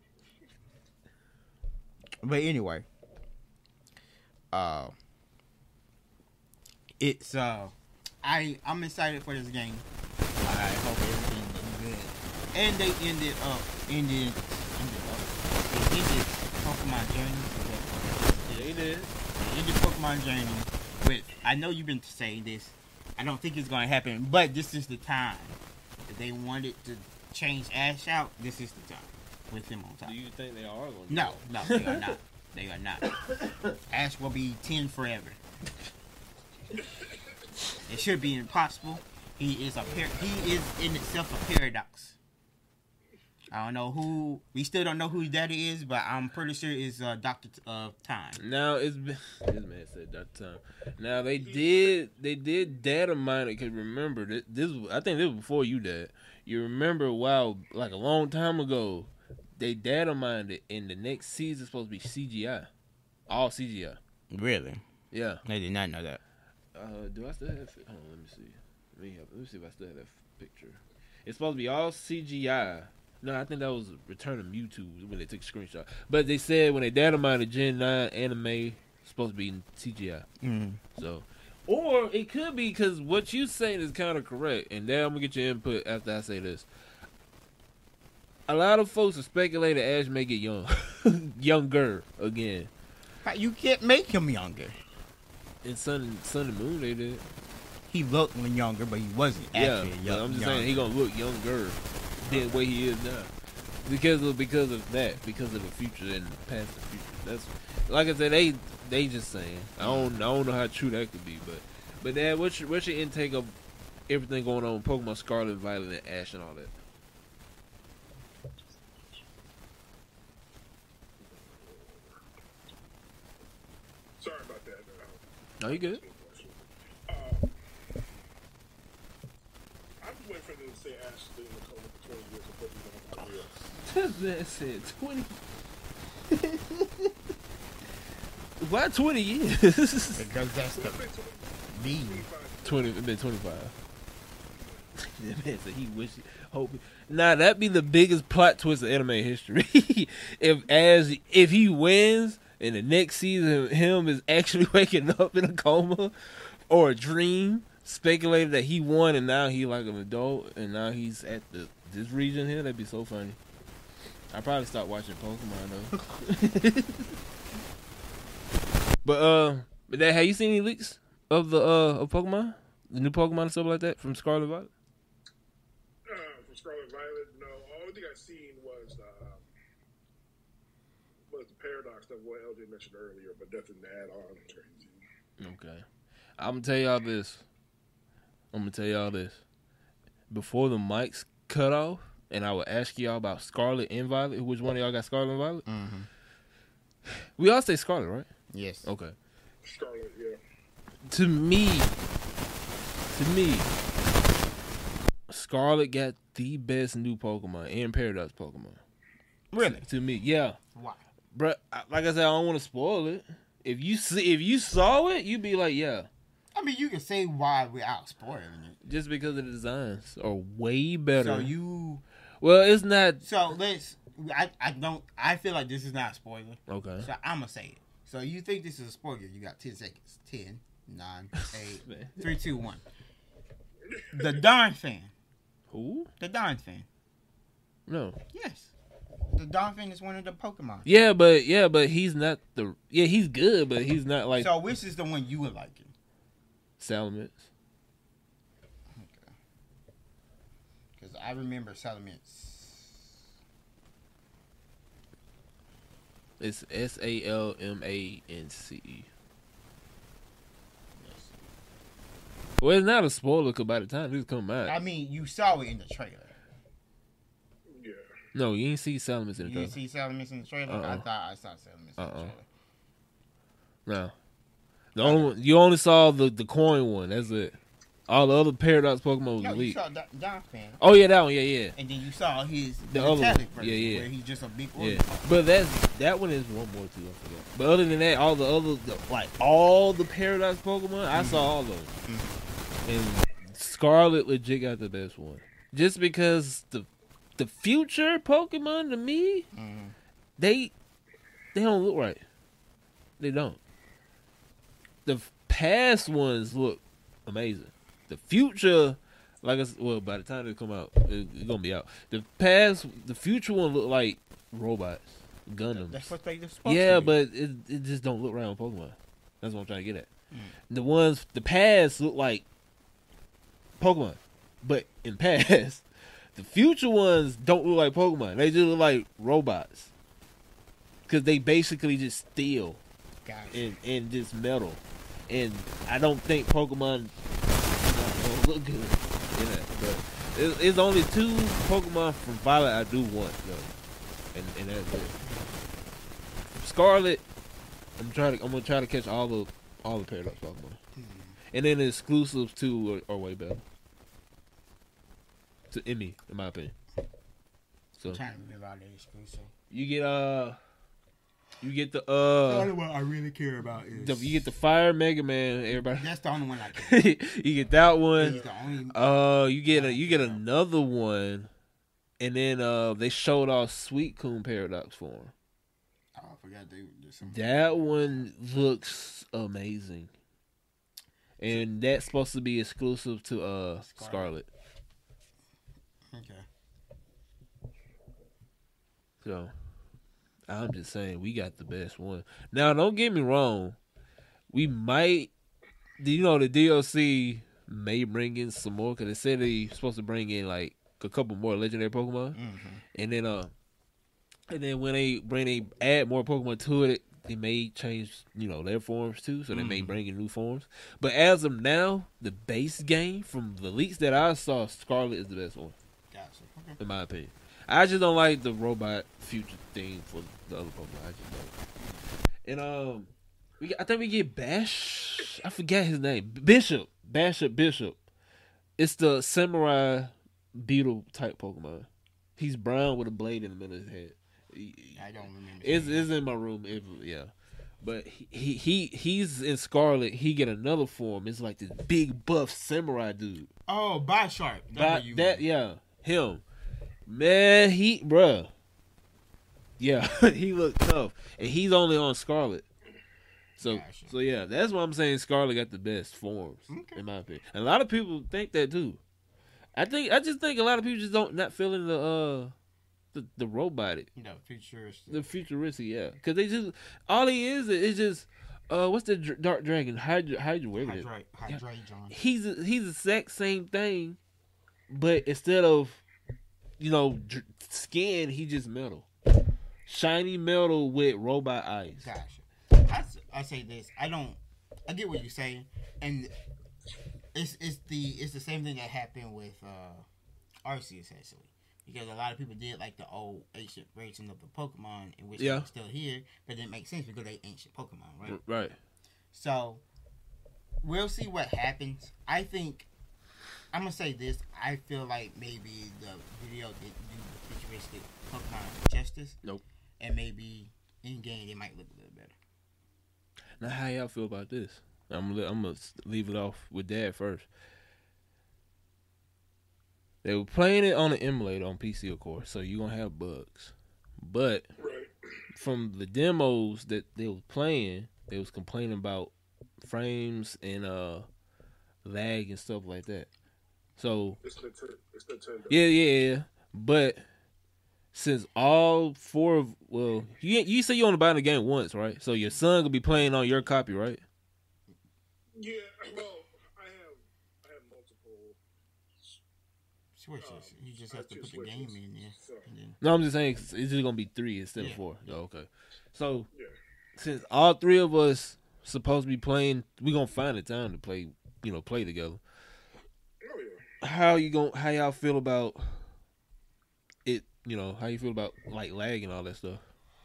But anyway, uh, it's uh, I I'm excited for this game. I hope everything is good. And they ended up ended ended up they ended Pokemon Journey. Yeah, they did. They ended Pokemon Journey with. I know you've been saying this. I don't think it's gonna happen, but this is the time. If they wanted to change Ash out, this is the time. With him on top. Do you think they are going to? No, no, they are not. They are not. Ash will be ten forever. It should be impossible. He is a par- he is in itself a paradox. I don't know who. We still don't know who his daddy is, but I'm pretty sure it's uh, Doctor of uh, Time. Now it's been, this man said Doctor Time. Now they did they did data mine it. Cause remember this, this I think this was before you did. You remember a while like a long time ago. They data mined it, and the next season is supposed to be C G I, all C G I. Really? Yeah. I did not know that. Uh, do I still have? Hold on, let me see. Let me, have, let me see if I still have that picture. It's supposed to be all C G I. No, I think that was Return of Mewtwo when they took a screenshot. But they said when they data mined the Gen nine anime, it's supposed to be in C G I. Mm. So, or it could be because what you saying is kind of correct, and then I'm gonna get your input after I say this. A lot of folks are speculating Ash may get young, younger again. You can't make him younger. In Sun, Sun and Moon, they did. He looked younger, but he wasn't actually yeah, young. I'm just younger. saying he gonna look younger than the way he is now because of because of that, because of the future and past the future. That's like I said, they they just saying. I don't I don't know how true that could be, but but Dad, what's your what's your intake of everything going on with Pokemon Scarlet, Violet, and Ash and all that? Sorry about that. No, you good. Uh, I'm just waiting for them to say Ash has been in the coma for twenty years before we know how real. That man said twenty. Why twenty years? Because that's the B. twenty, it been twenty-five. That man said he wish, hope. Nah, that'd be the biggest plot twist of anime history. if as if he wins and the next season him is actually waking up in a coma or a dream, speculated that he won and now he like an adult and now he's at the this region here. That'd be so funny. I probably stopped watching Pokemon though. but uh, but that, have you seen any leaks of the uh of Pokemon, the new Pokemon and stuff like that from Scarlet Violet? Uh, from Scarlet Violet, no. All I think I seen was uh, was the Paradox stuff what L J mentioned earlier, but nothing to add on. Okay, I'm gonna tell y'all this. I'm gonna tell y'all this. Before the mics cut off, and I will ask y'all about Scarlet and Violet. Which one of y'all got Scarlet and Violet? Mm-hmm. We all say Scarlet, right? Yes. Okay. Scarlet, yeah. To me, to me, Scarlet got the best new Pokemon and Paradox Pokemon. Really? To me, yeah. Why? Bruh, I- like I said, I don't want to spoil it. If you see, if you saw it, you'd be like, yeah. I mean, you can say why without spoiling it. Just because of the designs are way better. So you. Well, it's not. So let's. I, I don't. I feel like this is not a spoiler. Okay. So I'm gonna say it. So you think this is a spoiler? You got ten seconds. Ten, nine, eight, Man. three, two, one. The Darn fan. Who? The Darn fan. No. Yes. The Darn fan is one of the Pokemon. Yeah, but yeah, but he's not the. Yeah, he's good, but he's not like So which is the one you would like? Salamence. Okay. Because I remember Salamence. It's S A L M A N C E. Well, it's not a spoiler because by the time this come out, I mean, you saw it in the trailer. Yeah. no, you ain't see Salamence in the You trailer. see Salamence in the trailer? Uh-uh. I thought I saw Salamence in Uh-uh. the trailer. No, the only one, you only saw the the coin one. That's it. All the other Paradox Pokemon was No, you elite. saw Da- Darn fan. Oh yeah, that one. Yeah, yeah, And then you saw his The other metallic one. version, Yeah, yeah. where he's just a big yeah. organ. But that's that one is one more too. I forgot. But other than that, all the other the, like all the Paradox Pokemon, I saw all of them. Mm-hmm. And Scarlet legit got the best one, just because the the future Pokemon to me, Mhm. they they don't look right. They don't. The f- past ones look amazing. The future, like I s well, by the time they come out, it, it's gonna be out. The past, the future one look like robots, Gundams. That's what they supposed Yeah, to be. but it it just don't look right on Pokemon. That's what I'm trying to get at. Mm. The ones, the past look like Pokemon, but in past, the future ones don't look like Pokemon. They just look like robots because they basically just steal Gotcha. and and just metal. And I don't think Pokemon gonna look good in that. But it's, it's only two Pokemon from Violet I do want though, and and that's it. Scarlet, I'm trying to I'm gonna try to catch all the all the Paradox Pokemon, and then the exclusives too are, are way better. To Emmy, in my opinion. So I'm trying to remember all the exclusive. you get uh, you get the The uh, only one I really care about is the, you get the Fire Mega Man. Everybody, That's the only one I care. you get that one. He's the only. Uh, you get a you get another one, and then uh they showed off Sweet Coon Paradox for him. Oh, I forgot they did some. That one looks amazing, and that's supposed to be exclusive to uh Scarlet. Scarlet. Okay. So I'm just saying we got the best one. Now, don't get me wrong, we might, you know, the D L C may bring in some more because they said they supposed to bring in like a couple more legendary Pokemon. Mm-hmm. And then uh and then when they bring they add more Pokemon to it, they may change, you know, their forms too, so they may Mhm. bring in new forms. But as of now, the base game from the leaks that I saw, Scarlet is the best one, Gotcha. Okay. in my opinion. I just don't like the robot future thing for the other Pokemon. I just don't. And um we I think we get Bash, I forget his name. Bishop. Bishop Bishop. It's the samurai beetle type Pokemon. He's brown with a blade in the middle of his head. I don't remember. It's, it's in my room. It, yeah. But he, he he he's in Scarlet. He get another form. It's like this big buff samurai dude. Oh, Bisharp. That, that yeah, him. Man, he bruh. Yeah, he looked tough, and he's only on Scarlet. So, Gotcha. so yeah, that's why I'm saying Scarlet got the best forms, Okay. in my opinion. And a lot of people think that too. I think I just think a lot of people just don't not feeling the uh the, the robotic, You know, futuristic. the futuristic, yeah, because they just all he is is just uh what's the dr- Dark Dragon Hydra Hydra whatever it is. Hydra, Hydra, John. He's a, he's the exact same thing, but instead of you know dr- skin, he just metal, shiny metal with robot eyes. Gotcha. I, s- I say this. I don't. I get what you're saying, and it's it's the it's the same thing that happened with uh, Arceus actually, because a lot of people did like the old ancient version of the Pokemon, in which Yeah. they're still here, but it didn't make sense because they ancient Pokemon, right? Right. So we'll see what happens. I think I'm gonna say this. I feel like maybe the video didn't do the futuristic Pokemon justice. Nope. And maybe in game it might look a little better. Now, how y'all feel about this? I'm gonna, I'm gonna leave it off with Dad first. They were playing it on an emulator on P C, of course, so you're gonna have bugs. But Right. from the demos that they were playing, they was complaining about frames and uh lag and stuff like that. So It's Nintendo. It's Nintendo. yeah, yeah, yeah. But since all four of well, you you say you only buy the game once, right? So your son gonna be playing on your copy, right? Yeah. Well, I have I have multiple. Switches. Um, You just I have to have put two the game switches, in there. so- And then, No, I'm just saying it's just gonna be three instead of Yeah. four. Oh, okay. So Yeah. since all three of us supposed to be playing, we gonna find the time to play. You know, play together. Oh yeah. How you going how y'all feel about it? You know, how you feel about like lag and all that stuff?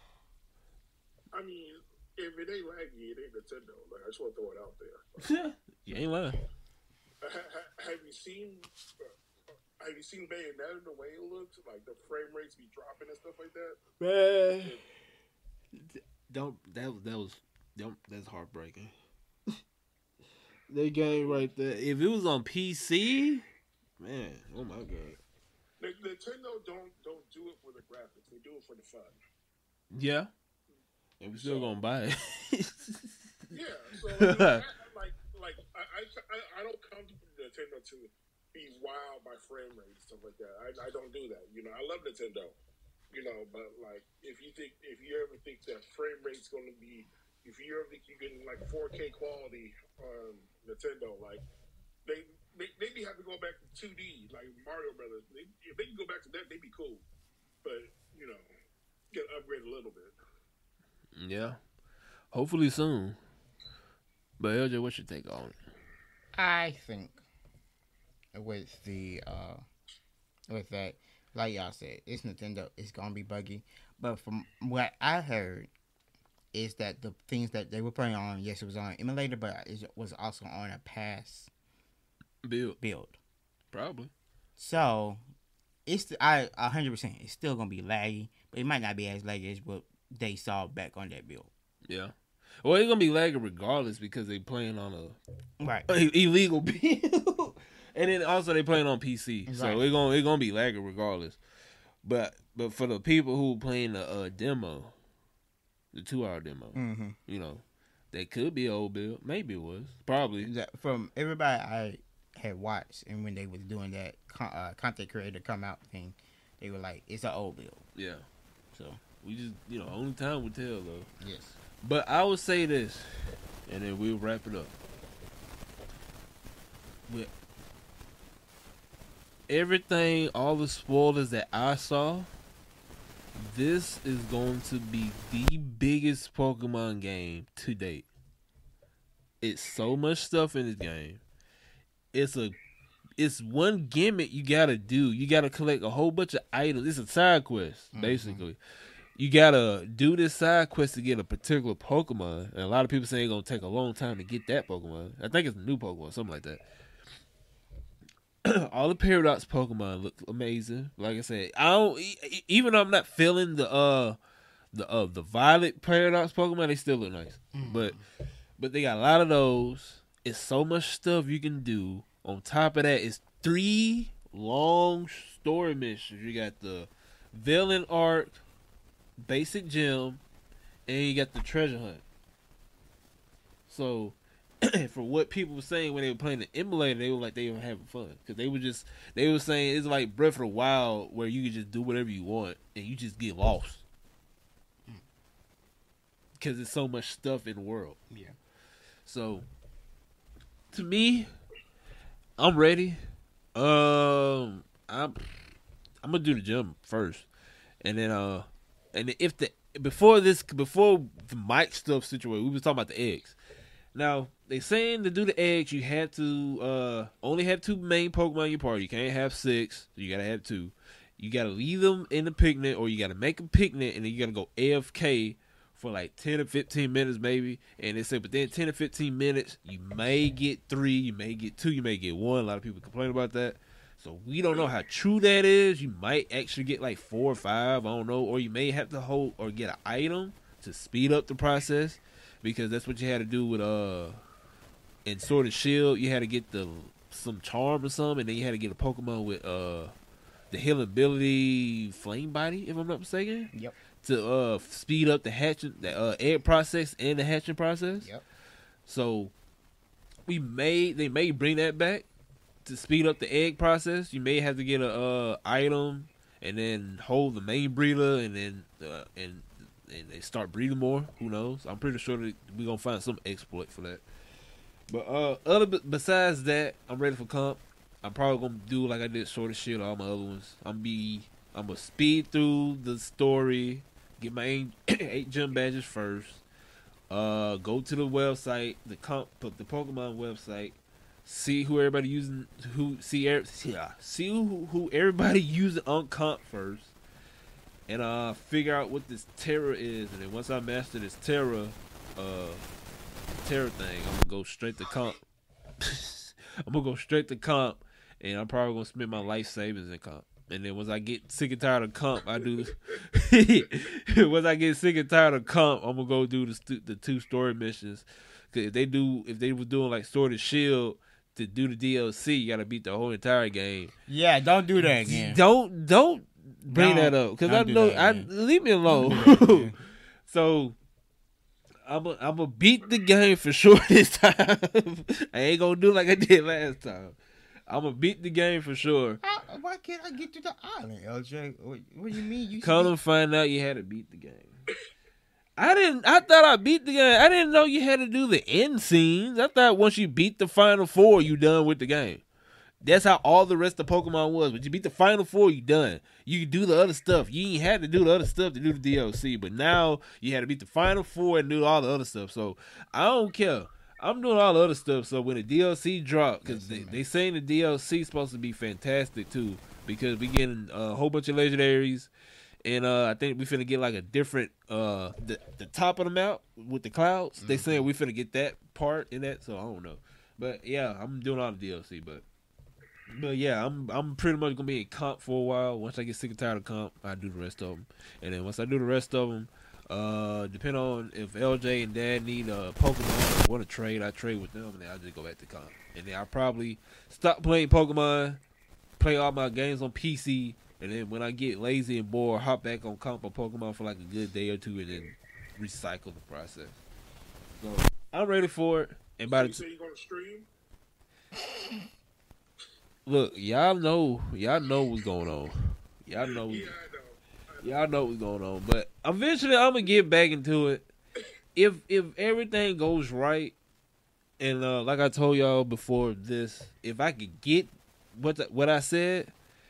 I mean, if it ain't laggy, it ain't Nintendo. Like I just want to throw it out there. You ain't lying. Ha- ha- have you seen? Uh, have you seen Bayonetta the way it looks? Like the frame rates be dropping and stuff like that. Man, don't that was that was don't, that's heartbreaking. That game right there. If it was on P C, man, oh my god. N- Nintendo don't don't do it for the graphics. They do it for the fun. Yeah, and we still gonna buy it. Yeah. So I mean, I, like like I, I I- I don't come to Nintendo to be wowed by frame rate and stuff like that. I I don't do that. You know, I love Nintendo. You know, but like if you think if you ever think that frame rate's going to be if you ever think you're getting like four K quality on Nintendo, like they they maybe have to go back to two D like Mario Brothers. They, if they can go back to that, they'd be cool. But you know, get upgrade a little bit. Yeah, hopefully soon. But L J, what's your take on it? I think with the uh with that, like y'all said, it's Nintendo. It's gonna be buggy. But from what I heard, is that the things that they were playing on, yes, it was on an emulator, but it was also on a pass Build, build. probably. So it's I a hundred percent. It's still gonna be laggy, but it might not be as laggy as what they saw back on that build. Yeah. Well, it's gonna be lagging regardless because they playing on a Right. a- illegal build, and then also they playing on P C, so Right. it's gonna it's gonna be lagging regardless. But but for the people who playing the uh, demo, the two hour demo, Mm-hmm. you know, that could be an old build. Maybe it was. Probably. That, from everybody I had watched, and when they was doing that con- uh, content creator come out thing, they were like, "It's an old build." Yeah. So We just you know only time will tell though. yes, But I would say this, and then we'll wrap it up. With everything, all the spoilers that I saw, this is going to be the biggest Pokemon game to date. It's so much stuff in this game. It's a it's one gimmick you gotta do. You gotta collect a whole bunch of items. It's a side quest, basically. You gotta do this side quest to get a particular Pokemon. And a lot of people say it's gonna take a long time to get that Pokemon. I think it's a new Pokemon, something like that. All the Paradox Pokemon look amazing. Like I said, I don't e- e- even though I'm not feeling the uh the uh, the Violet Paradox Pokemon, they still look nice, Mm. but but they got a lot of those. It's so much stuff you can do. On top of that, it's three long story missions. You got the Villain Arc, Basic Gym, and you got the Treasure Hunt. So, for what people were saying when they were playing the emulator, they were like they were having fun because they were just they were saying it's like Breath of the Wild where you can just do whatever you want and you just get lost because there's so much stuff in the world. Yeah. So, to me, I'm ready. Um, I'm I'm gonna do the gym first, and then uh, and if the before this before the mic stuff situation, we was talking about the eggs. Now they saying to do the eggs, you have to uh only have two main Pokemon in your party. You can't have six. You gotta have two. You gotta leave them in the picnic, or you gotta make a picnic, and then you gotta go A F K for like ten or fifteen minutes maybe. And they say, but then ten or fifteen minutes, you may get three, you may get two, you may get one. A lot of people complain about that. So we don't know how true that is. You might actually get like four or five, I don't know. Or you may have to hold or get an item to speed up the process. Because that's what you had to do with uh in Sword and Shield. You had to get the some charm or something, and then you had to get a Pokemon with uh the healing ability Flame Body, if I'm not mistaken. Yep. To uh speed up the hatching, the uh, egg process and the hatching process. Yep. So we may they may bring that back to speed up the egg process. You may have to get a uh item and then hold the main breeder and then uh, and and they start breeding more. Who knows? I'm pretty sure that we're gonna find some exploit for that. But uh other besides that, I'm ready for comp. I'm probably gonna do like I did Sword and Shield, all my other ones. I'm be I'm gonna speed through the story, get my eight, eight gym badges first. Uh, go to the website, the comp, the Pokemon website, see who everybody using, who see, yeah, see who who everybody using on comp first, and uh, figure out what this Terra is, and then once I master this Terra, uh, Terra thing, I'm gonna go straight to comp. I'm gonna go straight to comp, and I'm probably gonna spend my life savings in comp. And then once I get sick and tired of comp, I do. Once I get sick and tired of comp, I'm gonna go do the stu- the two story missions. Cause if they do, if they were doing like Sword and Shield to do the D L C, you gotta beat the whole entire game. Yeah, don't do that again. Don't don't bring Don't- that up because I don't do know that I again. leave me alone. Don't do that again. So I'm a, I'm gonna beat the game for sure this time. I ain't gonna do like I did last time. I'm gonna beat the game for sure. How, why can't I get to the island, L J? What, what do you mean? You Come to find out, you had to beat the game. I didn't. I thought I beat the game. I didn't know you had to do the end scenes. I thought once you beat the final four, you done with the game. That's how all the rest of Pokemon was. But you beat the final four, you done. You can do the other stuff. You ain't had to do the other stuff to do the D L C. But now you had to beat the final four and do all the other stuff. So I don't care. I'm doing all the other stuff. So when the D L C drop, because they, they saying the D L C is supposed to be fantastic too, because we getting a whole bunch of legendaries, and uh, I think we finna get like a different uh the the top of the map with the clouds. Mm-hmm. They saying we finna get that part in that. So I don't know, but yeah, I'm doing all the D L C. But but yeah, I'm I'm pretty much gonna be in comp for a while. Once I get sick and tired of comp, I do the rest of them, and then once I do the rest of them. Uh, depending on if L J and Dad need a Pokemon or want to trade, I trade with them, and then I just go back to comp. And then I probably stop playing Pokemon, play all my games on P C, and then when I get lazy and bored, hop back on comp or Pokemon for like a good day or two, and then recycle the process. So I'm ready for it. And by So the you say you gonna stream? look, y'all know, y'all know what's going on. Y'all know. Yeah, I know. Y'all know what's going on, but eventually I'm gonna get back into it. If if everything goes right, and uh, like I told y'all before this, if I could get what the, what I said,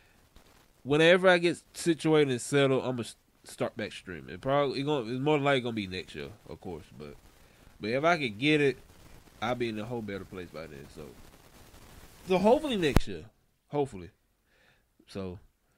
whenever I get situated and settled, I'm gonna start back streaming. It probably it gonna it's more than likely gonna be next year, of course, but but if I could get it, I'll be in a whole better place by then. So so hopefully next year, hopefully. So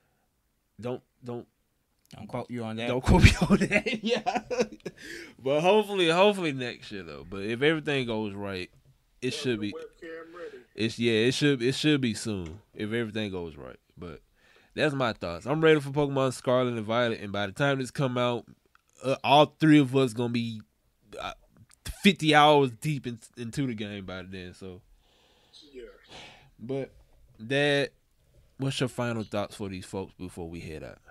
don't don't. Don't quote you on that. Don't quote me on that. Yeah. But hopefully, hopefully next year though. But if everything goes right, it should be. Webcam ready. It's yeah. It should. It should be soon if everything goes right. But that's my thoughts. I'm ready for Pokemon Scarlet and Violet, and by the time this come out, uh, all three of us gonna be uh, fifty hours deep in, into the game by then. So, Yeah. but Dad, what's your final thoughts for these folks before we head out?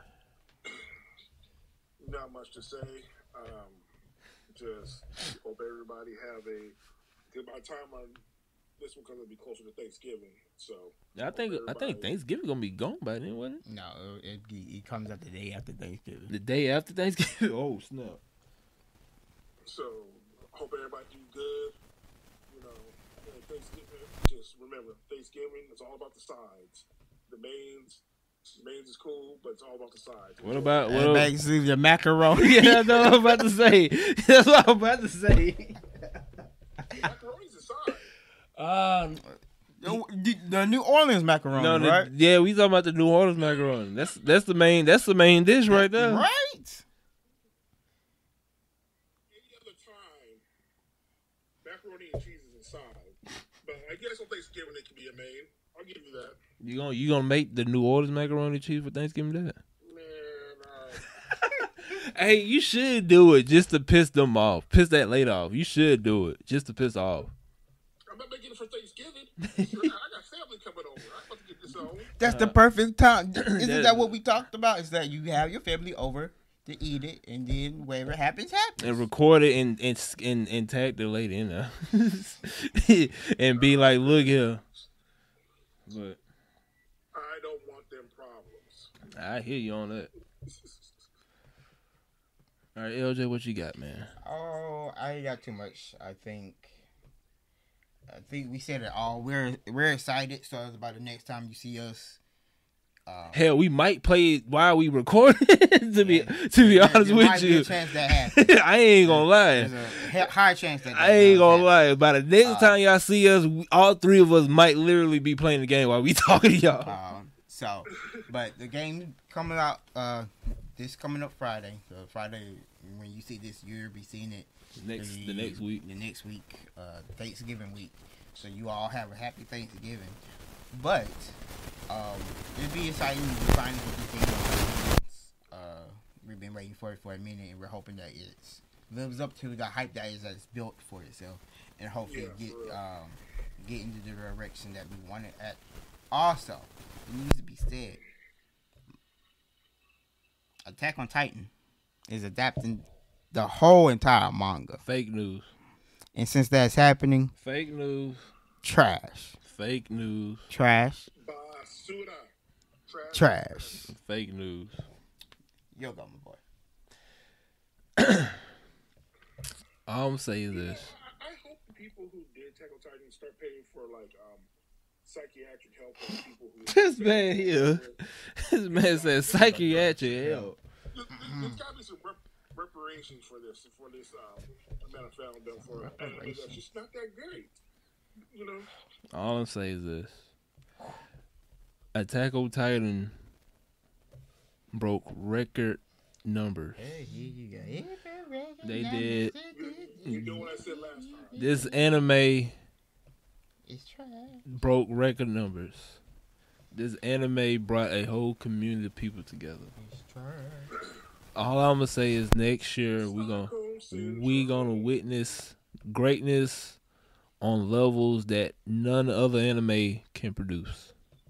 Not much to say. Um, just hope everybody have a. Cause by the time I'm, this one gonna be closer to Thanksgiving, so I think I think Thanksgiving gonna be gone by then, wasn't it? No, it, it comes out the day after Thanksgiving. The day after Thanksgiving. Oh snap! So hope everybody do good. You know, and Thanksgiving. Just remember, Thanksgiving is all about the sides. The mains, the mains is cool, but it's all about the sides. What about what? What makes your macaroni? Yeah, I know what I'm about to say. That's what I'm about to say. Macaroni's a side. Um, the, the New Orleans macaroni, no, the, right? yeah, we talking about the New Orleans macaroni. That's that's the main that's the main dish right there. Right? Any other time, macaroni and cheese is a side. But I guess on Thanksgiving it can be a main. I'll give you that. You gonna you gonna make the New Orleans macaroni and cheese for Thanksgiving Day? Man, uh, Hey, you should do it just to piss them off. Piss that lady off. You should do it just to piss off. I'm not making it for Thanksgiving. I got family coming over. I'm about to get this on. That's the perfect time. Isn't That- that what we talked about? Is that you have your family over to eat it, and then whatever happens, happens. And record it and and and, and tag the lady in there, and be like, "Look here." But I don't want them problems. I hear you on that. All right, L J, what you got, man? Oh, I ain't got too much. I think. I think we said it all. We're we're excited. So it's about the next time you see us. Um, Hell, we might play it while we record. to be Yeah. to be there- honest there with might be you, a chance that happens. I ain't gonna lie. There's a he- high chance that. I ain't that does gonna lie. By the next Uh, time y'all see us, we, all three of us might literally be playing the game while we talking to y'all. happen. Um, so, but the game coming out. Uh, this coming up Friday. So Friday, when you see this, you'll be seeing it next the next week. The next week, uh, Thanksgiving week. So you all have a happy Thanksgiving. But um, it'd be exciting to finally get this game. Uh, we've been waiting for it for a minute, and we're hoping that it lives up to the hype that is that's built for itself, and hopefully Yeah, get for real. um, get into the direction that we want it at. Also, it needs to be said, Attack on Titan is adapting the whole entire manga, Fake news. and since that's happening, Fake news. trash, Fake news. trash, Basura. Trash. trash. Fake news. Yo, go, my boy. All I'm gonna say is this. I, I hope the people who did Attack on Titan start paying for like um psychiatric help for people who. This man here. This man said psychiatric help. There, there's got to be some rep- reparations for this for this um, amount of found them for anime that's just not that great. You know. All I'm saying is this. Attack on Titan broke record numbers. They did. You know what I said last time. This anime It's trash. broke record numbers. This anime brought a whole community of people together. It's trash. All I'm gonna say is next year we gonna we gonna witness greatness on levels that none other anime can produce.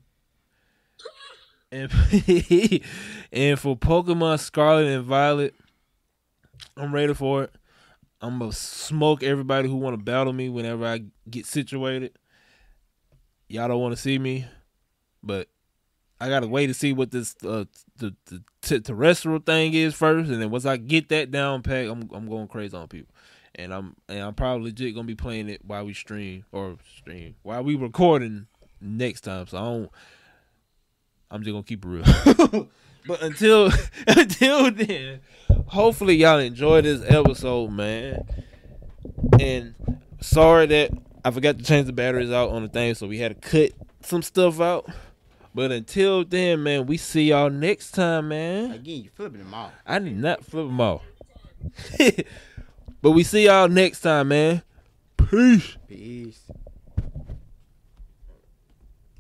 And and for Pokemon Scarlet and Violet, I'm ready for it. I'm gonna smoke everybody who want to battle me whenever I get situated. Y'all don't want to see me, but I gotta wait to see what this uh, the the t- terrestrial thing is first, and then once I get that down pat, I'm I'm going crazy on people, and I'm and I'm probably legit gonna be playing it while we stream or stream while we recording next time. So I don't. I'm just gonna keep it real. But until until then, hopefully y'all enjoy this episode, man. And sorry that I forgot to change the batteries out on the thing, so we had to cut some stuff out. But until then, man, we see y'all next time, man. Again, you flipping them off. I did not flip them off. But we see y'all next time, man. Peace. Peace.